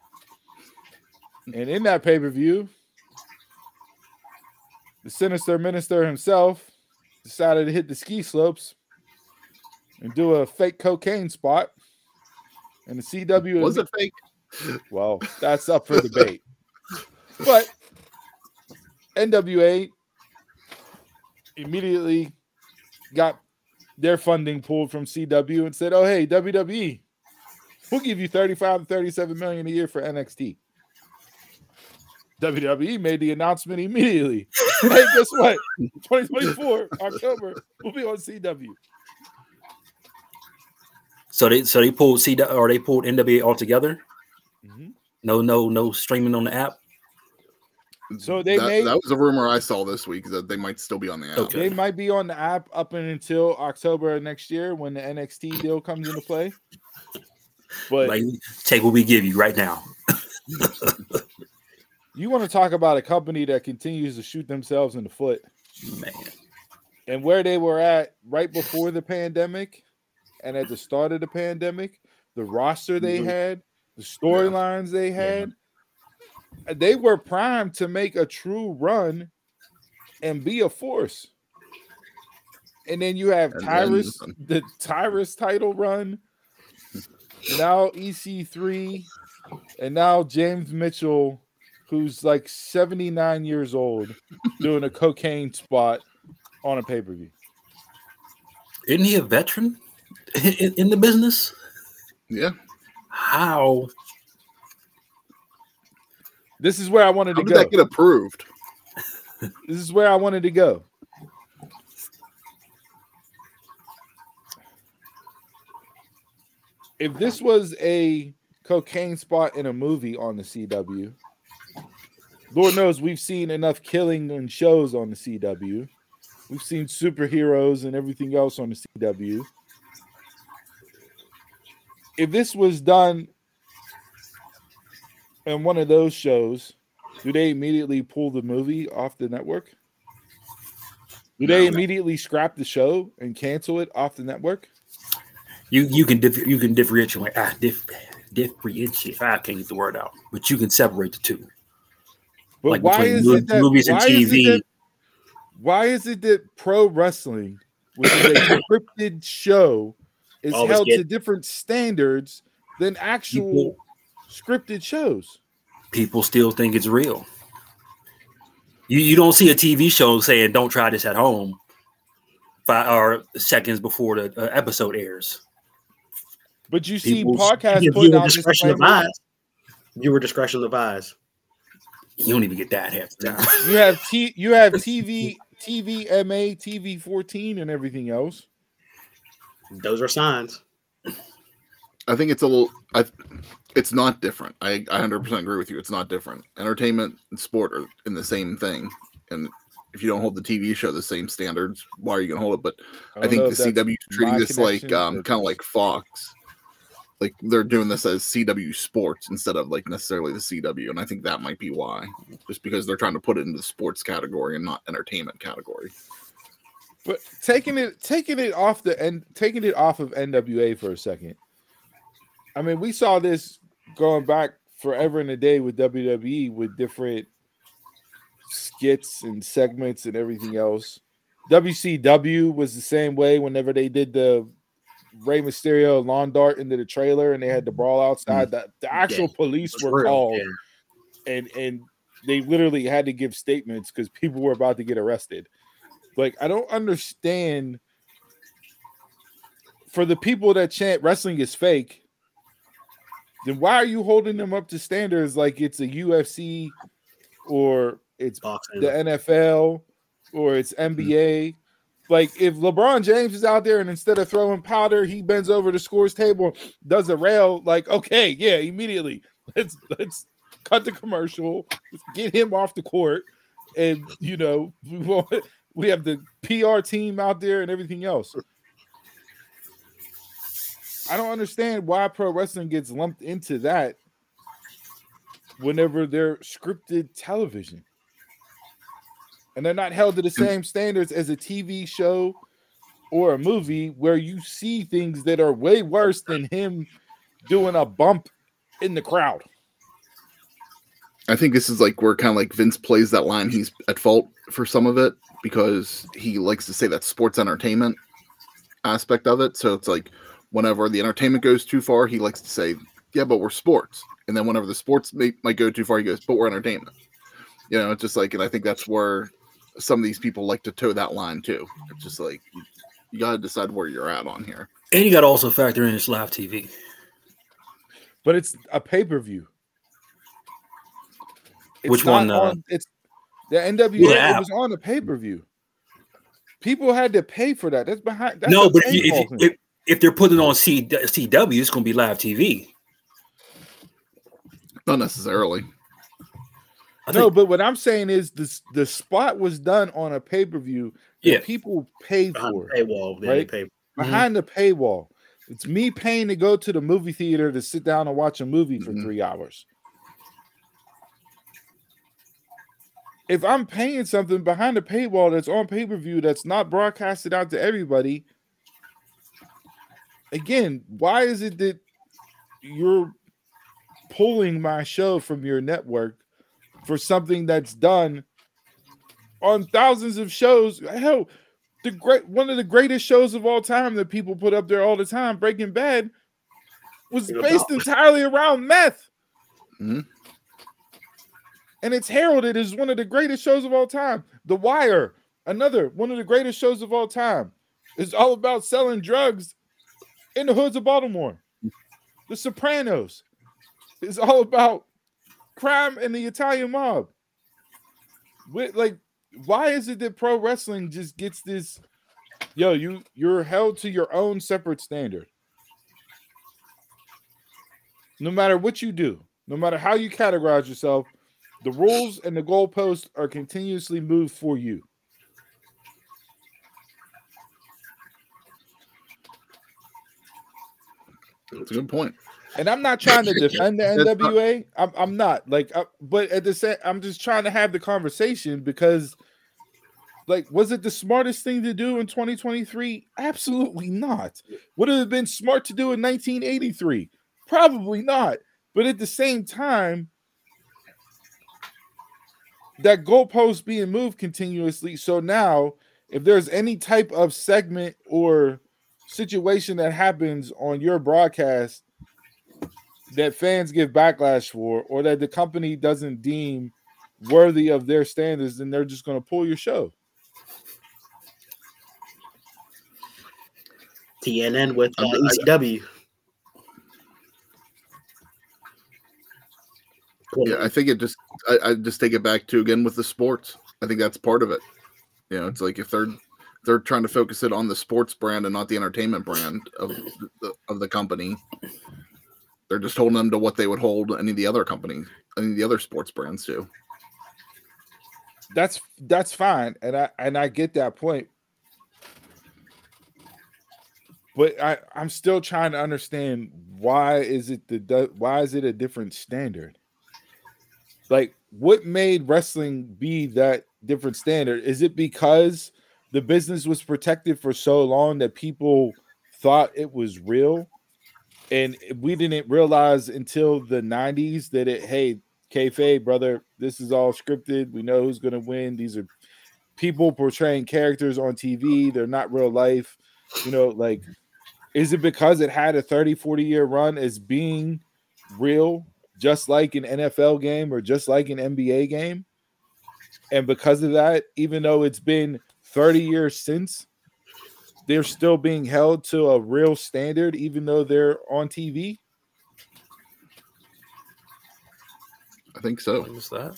Speaker 1: And in that pay-per-view, the Sinister Minister himself decided to hit the ski slopes and do a fake cocaine spot. And the CW...
Speaker 2: Was it fake?
Speaker 1: Well, that's up for debate. But NWA immediately got their funding pulled from CW and said, "Oh, hey, WWE, we'll give you $35 to $37 million a year for NXT." WWE made the announcement immediately. Hey, guess what? 2024 October, we'll be on CW.
Speaker 3: So they pulled CW, or they pulled NWA altogether.
Speaker 1: Mm-hmm.
Speaker 3: No streaming on the app.
Speaker 1: So
Speaker 2: that was a rumor I saw this week that they might still be on the app.
Speaker 1: Okay. They might be on the app up until October of next year when the NXT deal comes into play. But
Speaker 3: like, take what we give you right now.
Speaker 1: You want to talk about a company that continues to shoot themselves in the foot,
Speaker 3: man,
Speaker 1: and where they were at right before the pandemic and at the start of the pandemic, the roster they had, the storylines they had. They were primed to make a true run and be a force. And then you have the Tyrus title run, now EC3, and now James Mitchell, who's like 79 years old, doing a cocaine spot on a pay-per-view.
Speaker 3: Isn't he a veteran in the business?
Speaker 2: Yeah.
Speaker 3: How?
Speaker 1: This is where I wanted to go.
Speaker 2: How did that get approved?
Speaker 1: This is where I wanted to go. If this was a cocaine spot in a movie on the CW, Lord knows we've seen enough killing and shows on the CW. We've seen superheroes and everything else on the CW. If this was done in one of those shows, do they immediately pull the movie off the network? Do they immediately scrap the show and cancel it off the network?
Speaker 3: You can differentiate. Differentiate. I can't get the word out, but you can separate the two.
Speaker 1: But
Speaker 3: like
Speaker 1: why is it that
Speaker 3: movies and TV?
Speaker 1: Why is it that pro wrestling, which is a scripted show, is held to different standards than actual scripted shows?
Speaker 3: People still think it's real. You don't see a TV show saying "Don't try this at home" 5 seconds before the episode airs.
Speaker 1: But you see podcasts putting out
Speaker 4: discretion advised. Viewer discretion advised.
Speaker 3: You don't even get that half the time.
Speaker 1: You have TV MA, TV 14, and everything else.
Speaker 4: Those are signs.
Speaker 2: I think it's a little. It's not different. I 100% agree with you. It's not different. Entertainment and sport are in the same thing, and if you don't hold the TV show the same standards, why are you going to hold it? But I think the CW is treating this like kind of like Fox. Like they're doing this as CW Sports instead of like necessarily the CW, and I think that might be why, just because they're trying to put it in the sports category and not entertainment category.
Speaker 1: But taking it off of NWA for a second. I mean, we saw this going back forever in the day with WWE with different skits and segments and everything else. WCW was the same way whenever they did the Rey Mysterio lawn dart into the trailer and they had the brawl outside. The actual police were called, and they literally had to give statements because people were about to get arrested. Like, I don't understand. For the people that chant wrestling is fake, then why are you holding them up to standards like it's a UFC or it's boxing, the NFL or it's NBA? Like, if LeBron James is out there and instead of throwing powder, he bends over the scores table, does a rail, like, okay, yeah, immediately. Let's cut the commercial, let's get him off the court, and we have the PR team out there and everything else. I don't understand why pro wrestling gets lumped into that whenever they're scripted television. And they're not held to the same standards as a TV show or a movie where you see things that are way worse than him doing a bump in the crowd.
Speaker 2: I think this is like where kind of like Vince plays that line. He's at fault for some of it because he likes to say that sports entertainment aspect of it. So it's like whenever the entertainment goes too far, he likes to say, yeah, but we're sports. And then whenever the sports might go too far, he goes, but we're entertainment. It's just like, and I think that's where some of these people like to toe that line too. It's just like you got to decide where you're at on here,
Speaker 3: and you got to also factor in it's live TV.
Speaker 1: But it's a pay-per-view.
Speaker 3: Which one?
Speaker 1: It's the NWA. It was on a pay-per-view. People had to pay for that. That's behind. That's
Speaker 3: but if they're putting it on CW, it's going to be live TV.
Speaker 2: Not necessarily.
Speaker 1: But what I'm saying is the spot was done on a pay-per-view that people pay for.
Speaker 4: Paywall,
Speaker 1: right? Behind the paywall. It's me paying to go to the movie theater to sit down and watch a movie for 3 hours. If I'm paying something behind the paywall that's on pay-per-view that's not broadcasted out to everybody, again, why is it that you're pulling my show from your network for something that's done on thousands of shows? Hell, one of the greatest shows of all time that people put up there all the time, Breaking Bad, was based entirely around meth.
Speaker 2: Mm-hmm.
Speaker 1: And it's heralded as one of the greatest shows of all time. The Wire, another one of the greatest shows of all time, is all about selling drugs in the hoods of Baltimore. The Sopranos is all about crime and the Italian mob. Why is it that pro wrestling just gets this? You're held to your own separate standard. No matter what you do, no matter how you categorize yourself, the rules and the goalposts are continuously moved for you.
Speaker 2: That's a good point.
Speaker 1: And I'm not trying to defend the NWA. I'm not but at the same, I'm just trying to have the conversation because, was it the smartest thing to do in 2023? Absolutely not. Would it have been smart to do in 1983? Probably not. But at the same time, that goalpost being moved continuously. So now, if there's any type of segment or situation that happens on your broadcast that fans give backlash for, or that the company doesn't deem worthy of their standards, then they're just going to pull your show.
Speaker 4: TNN with ECW.
Speaker 2: Yeah, I think I just take it back to again with the sports. I think that's part of it. It's like if they're they're trying to focus it on the sports brand and not the entertainment brand of the company. They're just holding them to what they would hold any of the other companies, any of the other sports brands do.
Speaker 1: That's fine, and I get that point. But I'm still trying to understand why is it a different standard? Like, what made wrestling be that different standard? Is it because the business was protected for so long that people thought it was real, and we didn't realize until the 90s that hey, kayfabe, brother, this is all scripted. We know who's going to win. These are people portraying characters on TV. They're not real life. Like, is it because it had a 30, 40-year run as being real, just like an NFL game or just like an NBA game? And because of that, even though it's been 30 years since, they're still being held to a real standard, even though they're on TV?
Speaker 2: I think so.
Speaker 3: What is that?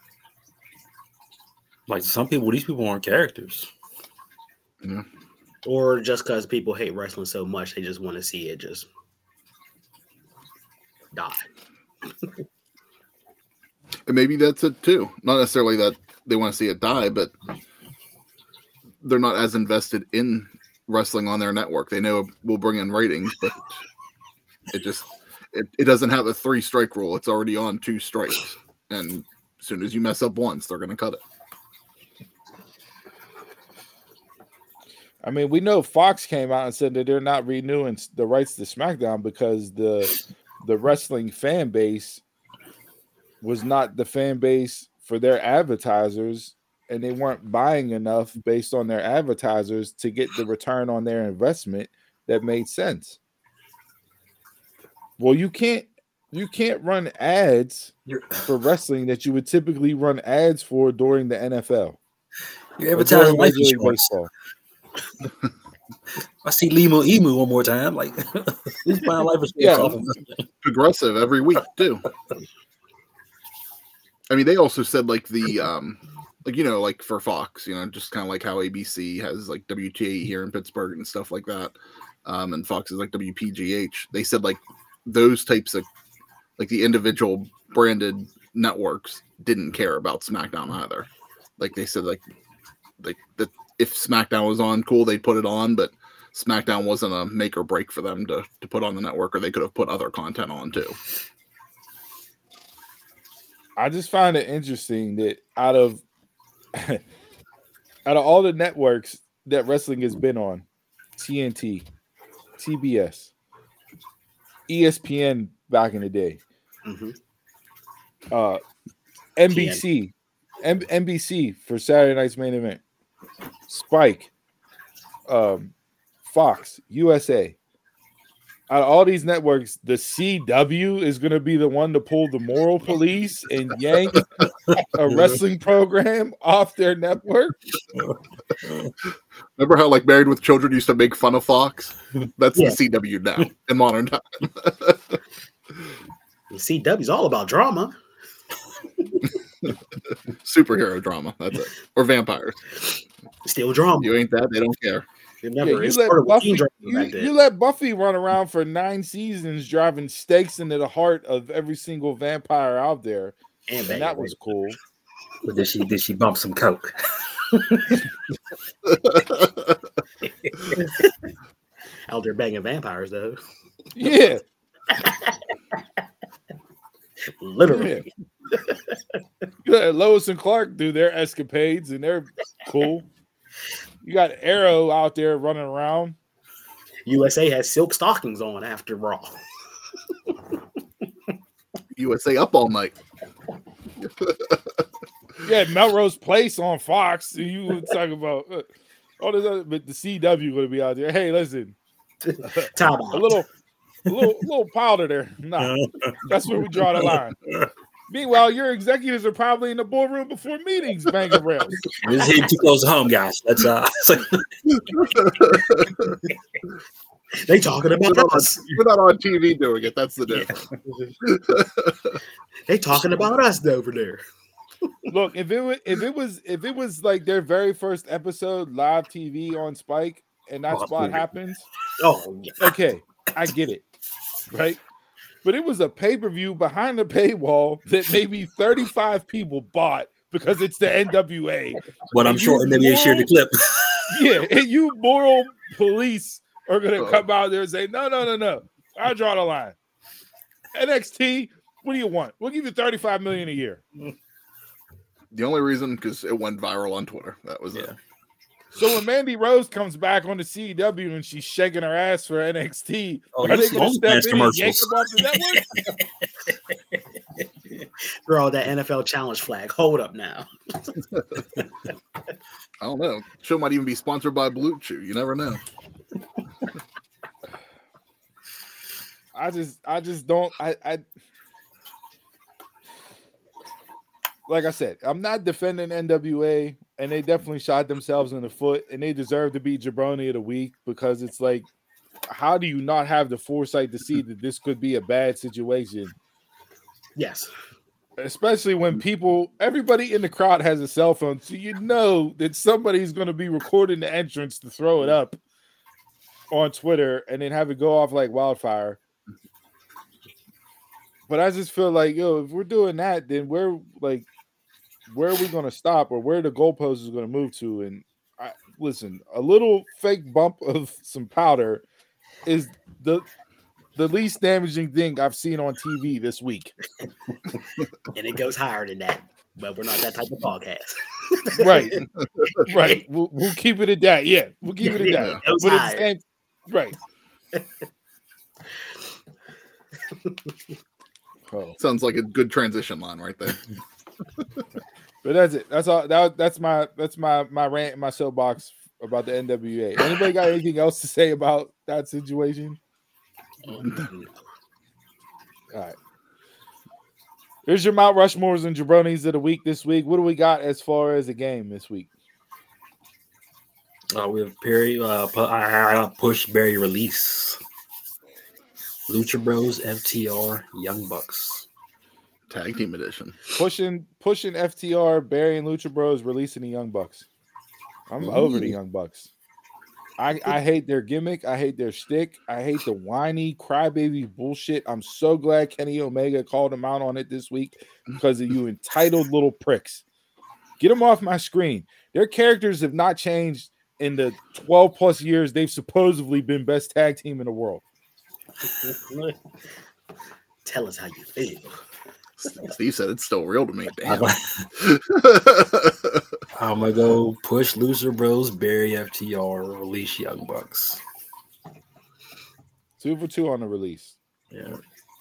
Speaker 3: Like, some people, these people aren't characters.
Speaker 2: Yeah.
Speaker 4: Or just because people hate wrestling so much, they just want to see it just die.
Speaker 2: And maybe that's it too. Not necessarily that they want to see it die, but they're not as invested in wrestling on their network. They know we'll bring in ratings, but it doesn't have a 3-strike rule. It's already on 2 strikes. And as soon as you mess up once, they're going to cut it.
Speaker 1: I mean, we know Fox came out and said that they're not renewing the rights to SmackDown because the wrestling fan base was not the fan base for their advertisers, and they weren't buying enough based on their advertisers to get the return on their investment that made sense. Well, you can't run ads for wrestling that you would typically run ads for during the NFL.
Speaker 3: You're advertising life insurance. I see Limo Emu one more time. Like, he's buying life insurance.
Speaker 2: Yeah, progressive every week too. I mean, they also said like the like for Fox, just kind of like how ABC has like WTA here in Pittsburgh and stuff like that, and Fox is like WPGH. They said like those types of like the individual branded networks didn't care about SmackDown either. Like they said like that. If SmackDown was on, cool, they'd put it on, but SmackDown wasn't a make or break for them to put on the network, or they could have put other content on too.
Speaker 1: I just find it interesting that out of all the networks that wrestling has been on, TNT, TBS, ESPN back in the day, NBC, NBC for Saturday Night's Main Event, Spike, Fox, USA. Out of all these networks, the CW is going to be the one to pull the moral police and yank a wrestling program off their network.
Speaker 2: Remember how like Married with Children used to make fun of Fox? That's the CW now in modern time.
Speaker 4: The CW's all about drama.
Speaker 2: Superhero drama. That's it. Or vampires.
Speaker 4: Still drama.
Speaker 2: You ain't that, they don't care.
Speaker 4: Remember,
Speaker 1: you let Buffy run around for 9 seasons driving stakes into the heart of every single vampire out there. And that was cool.
Speaker 3: But did she bump some coke?
Speaker 4: Out there banging vampires though.
Speaker 1: Yeah.
Speaker 4: Literally.
Speaker 1: Yeah. Lois and Clark do their escapades and they're cool. You got Arrow out there running around.
Speaker 4: USA has silk stockings on after Raw.
Speaker 2: USA up all night.
Speaker 1: Yeah, Melrose Place on Fox. You were talking about all this other, but the CW going to be out there. Hey, listen, a little powder there. Nah, that's where we draw the line. Meanwhile, your executives are probably in the boardroom before meetings, banging rails.
Speaker 3: This is hitting too close to home, guys. That's
Speaker 4: they talking about us.
Speaker 2: We're not on TV doing it. That's the difference.
Speaker 4: They talking about us over there.
Speaker 1: Look, if it was like their very first episode live TV on Spike, and that spot happens, okay, I get it, right? But it was a pay-per-view behind the paywall that maybe 35 people bought because it's the NWA.
Speaker 3: But I'm sure NWA shared the clip.
Speaker 1: Yeah, and you moral police are gonna come out there and say, no, I draw the line. NXT, what do you want? We'll give you $35 million a year.
Speaker 2: The only reason because it went viral on Twitter. That was it.
Speaker 1: So when Mandy Rose comes back on the CW and she's shaking her ass for NXT, are they going to step in and yank them off the
Speaker 4: network? Throw that NFL challenge flag. Hold up now.
Speaker 2: I don't know. Show might even be sponsored by Blue Chew. You never know.
Speaker 1: I just don't. Like I said, I'm not defending NWA, and they definitely shot themselves in the foot, and they deserve to be Jabroni of the Week because it's like, how do you not have the foresight to see that this could be a bad situation?
Speaker 4: Yes.
Speaker 1: Especially when everybody in the crowd has a cell phone, so you know that somebody's going to be recording the entrance to throw it up on Twitter and then have it go off like wildfire. But I just feel like, if we're doing that, then where are we going to stop, or where the goalpost is going to move to? And listen, a little fake bump of some powder is the least damaging thing I've seen on TV this week.
Speaker 4: And it goes higher than that, but we're not that type of podcast.
Speaker 1: Right. We'll keep it at that. Yeah, we'll keep it at that. But at the same, right.
Speaker 2: Sounds like a good transition line right there.
Speaker 1: But that's it. That's all. That's my rant, my soapbox about the NWA. Anybody got anything else to say about that situation? All right. Here's your Mount Rushmores and Jabronis of the week this week. What do we got as far as a game this week?
Speaker 3: We have Perry. I push Barry release. Lucha Bros, FTR, Young Bucks.
Speaker 2: Tag team edition.
Speaker 1: Pushing FTR, Barry, and Lucha Bros, releasing the Young Bucks. I'm over the Young Bucks. I hate their gimmick. I hate their shtick. I hate the whiny crybaby bullshit. I'm so glad Kenny Omega called him out on it this week because of you entitled little pricks. Get them off my screen. Their characters have not changed in the 12 plus years they've supposedly been best tag team in the world.
Speaker 4: Tell us how you feel.
Speaker 2: Steve said it's still real to me. Damn.
Speaker 3: I'm gonna go push Lucha Bros, Barry, FTR, release Young Bucks.
Speaker 1: 2 for 2 on the release.
Speaker 3: Yeah.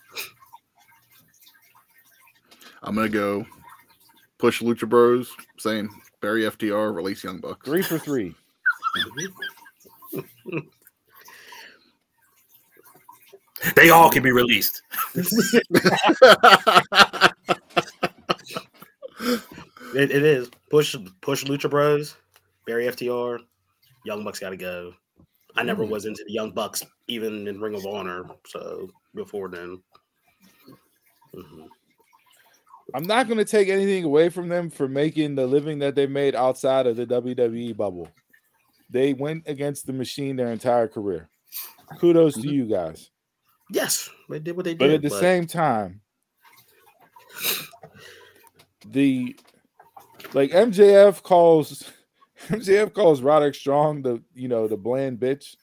Speaker 2: I'm gonna go push Lucha Bros, saying Barry, FTR, release Young Bucks.
Speaker 1: 3 for 3.
Speaker 3: They all can be released.
Speaker 4: It is. Push Lucha Bros, Barry FTR, Young Bucks got to go. I never was into the Young Bucks, even in Ring of Honor, so before then. Mm-hmm.
Speaker 1: I'm not going to take anything away from them for making the living that they made outside of the WWE bubble. They went against the machine their entire career. Kudos to you guys.
Speaker 4: Yes, they did what they did.
Speaker 1: But at the same time, MJF calls Roderick Strong the bland bitch.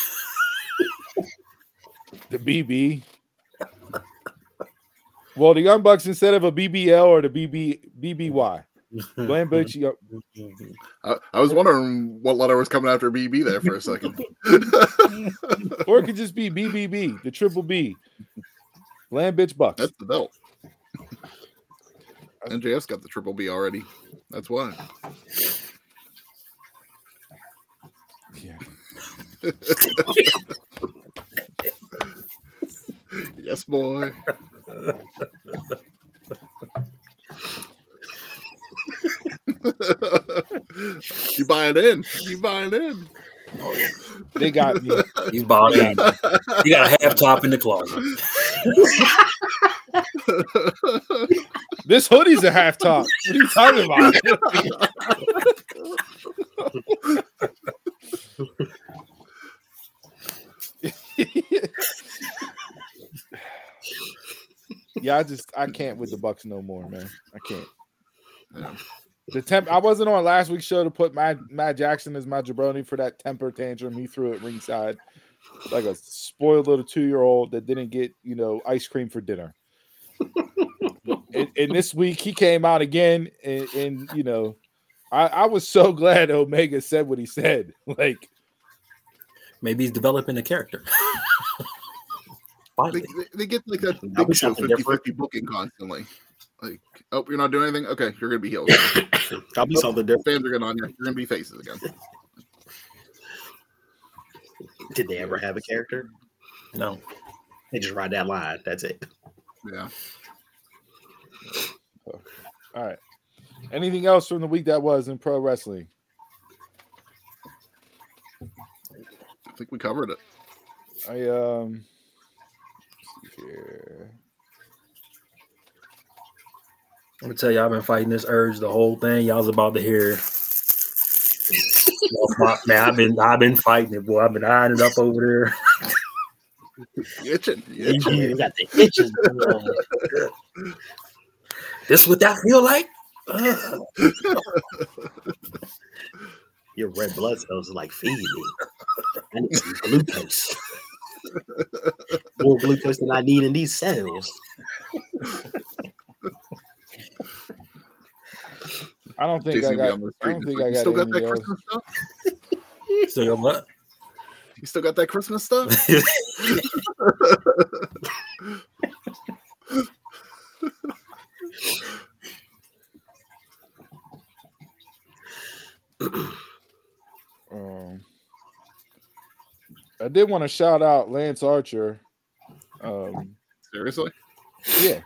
Speaker 1: The BB. Well, the Young Bucks, instead of a BBL or the BBY. Bland bitch.
Speaker 2: I was wondering what letter was coming after BB there for a second.
Speaker 1: Or it could just be BBB, the triple B. Bland bitch Bucks.
Speaker 2: That's the belt. MJF's got the triple B already. That's why.
Speaker 1: Yeah.
Speaker 2: Yes, boy. You buying in?
Speaker 1: They got me.
Speaker 3: He's bought in. He got a half top in the closet.
Speaker 1: This hoodie's a half top. What are you talking about? Yeah, I can't with the Bucks no more, man. I can't. Yeah. I wasn't on last week's show to put Matt Jackson as my jabroni for that temper tantrum he threw at ringside, like a spoiled little 2-year-old that didn't get ice cream for dinner. and this week he came out again, and I was so glad Omega said what he said. Like,
Speaker 3: maybe he's developing a character.
Speaker 2: They get like that big show 50-50 booking constantly. Like, oh, you're not doing anything? Okay, you're gonna be heels.
Speaker 4: That'll be something different.
Speaker 2: Fans are gonna on you. You're gonna be faces again.
Speaker 4: Did they ever have a character?
Speaker 3: No.
Speaker 4: They just ride that line. That's it.
Speaker 2: Yeah.
Speaker 1: All right. Anything else from the week that was in pro wrestling?
Speaker 2: I think we covered it.
Speaker 1: Let's see here.
Speaker 3: I'm gonna tell you, I've been fighting this urge the whole thing. Y'all was about to hear. Man, I've been fighting it, boy. I've been eyeing it up over
Speaker 2: there. Itching.
Speaker 4: You got the itches.
Speaker 3: This what that feel like?
Speaker 4: Your red blood cells are like feeding me. I need some glucose. More glucose than I need in these cells.
Speaker 1: I don't think
Speaker 2: Jason
Speaker 1: I got
Speaker 2: still got that Christmas stuff?
Speaker 3: Still got what?
Speaker 2: You still got that Christmas stuff?
Speaker 1: I did want to shout out Lance Archer.
Speaker 2: Seriously?
Speaker 1: Yeah.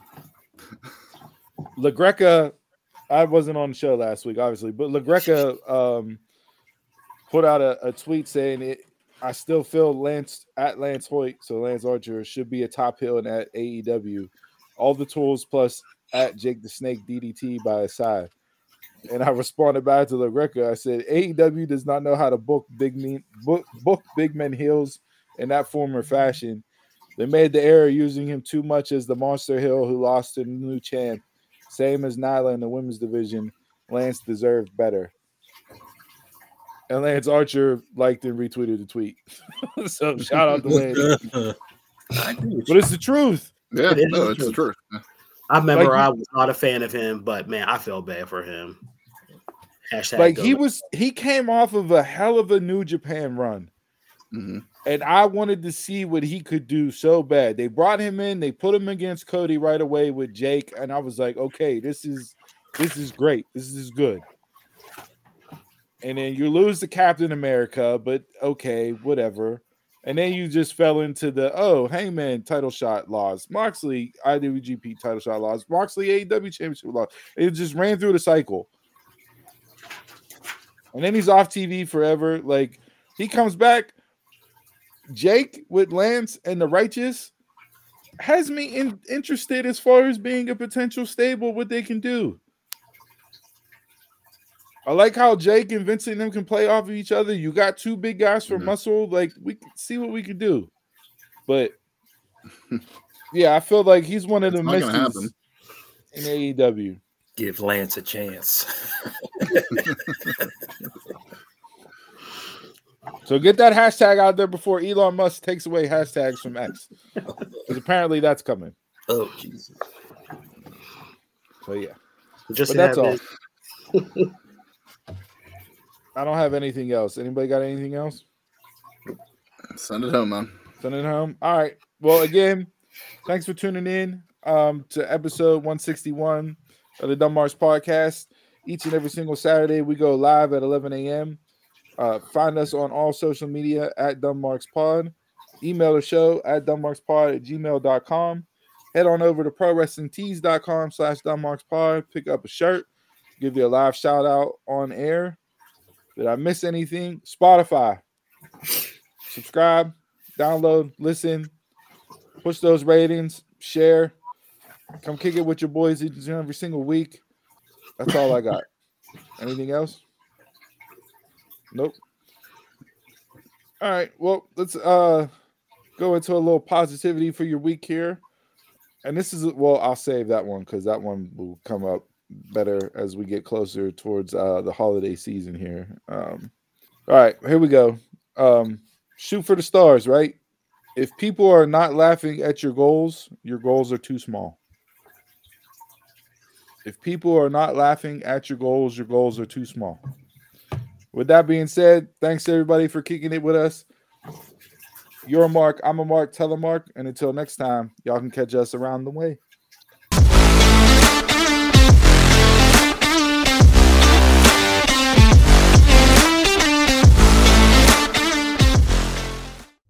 Speaker 1: LaGreca, I wasn't on the show last week, obviously, but LaGreca put out a tweet saying I still feel Lance Hoyt, so Lance Archer should be a top heel in at AEW. All the tools plus at Jake the Snake DDT by his side. And I responded back to LaGreca. I said, AEW does not know how to book big men heels in that form or fashion. They made the error using him too much as the monster heel who lost to the new champ. Same as Nyla in the women's division. Lance deserved better. And Lance Archer liked and retweeted the tweet. So shout out to Lance. But it's the truth.
Speaker 2: Yeah, it's the truth.
Speaker 4: I remember I was not a fan of him, but man, I felt bad for him.
Speaker 1: He came off of a hell of a New Japan run.
Speaker 2: Mm-hmm.
Speaker 1: And I wanted to see what he could do so bad. They brought him in, they put him against Cody right away with Jake, and I was like, okay, this is great. This is good. And then you lose to Captain America, but okay, whatever. And then you just fell into the Hangman title shot loss, Moxley IWGP title shot loss, Moxley AEW championship loss. It just ran through the cycle. And then he's off TV forever. Like, he comes back. Jake with Lance and the Righteous has me interested as far as being a potential stable, what they can do. I like how Jake and Vincent and them can play off of each other. You got two big guys for muscle. Like, we can see what we can do. But, yeah, I feel like he's one of the misses in AEW.
Speaker 3: Give Lance a chance.
Speaker 1: So get that hashtag out there before Elon Musk takes away hashtags from X. Because apparently that's coming.
Speaker 3: Oh, Jesus.
Speaker 1: So, yeah.
Speaker 4: Just
Speaker 1: that's all. I don't have anything else. Anybody got anything else?
Speaker 2: Send it home, man.
Speaker 1: Send it home. All right. Well, again, thanks for tuning in to episode 161 of the Dunmarks Podcast. Each and every single Saturday, we go live at 11 a.m. Find us on all social media at DunmarksPod. Email the show at DunmarksPod@gmail.com. Head on over to ProWrestlingTees.com/DunmarksPod. Pick up a shirt. Give you a live shout out on air. Did I miss anything? Spotify. Subscribe, download, listen, push those ratings, share. Come kick it with your boys every single week. That's all I got. Anything else? Nope. All right. Well, let's go into a little positivity for your week here. And this is, well, I'll save that one because that one will come up better as we get closer towards the holiday season here. All right, here we go. Shoot for the stars, right? If people are not laughing at your goals are too small. If people are not laughing at your goals are too small. With that being said, thanks everybody for kicking it with us. You're a Mark, I'm a Mark, tell a Mark, and until next time, y'all can catch us around the way.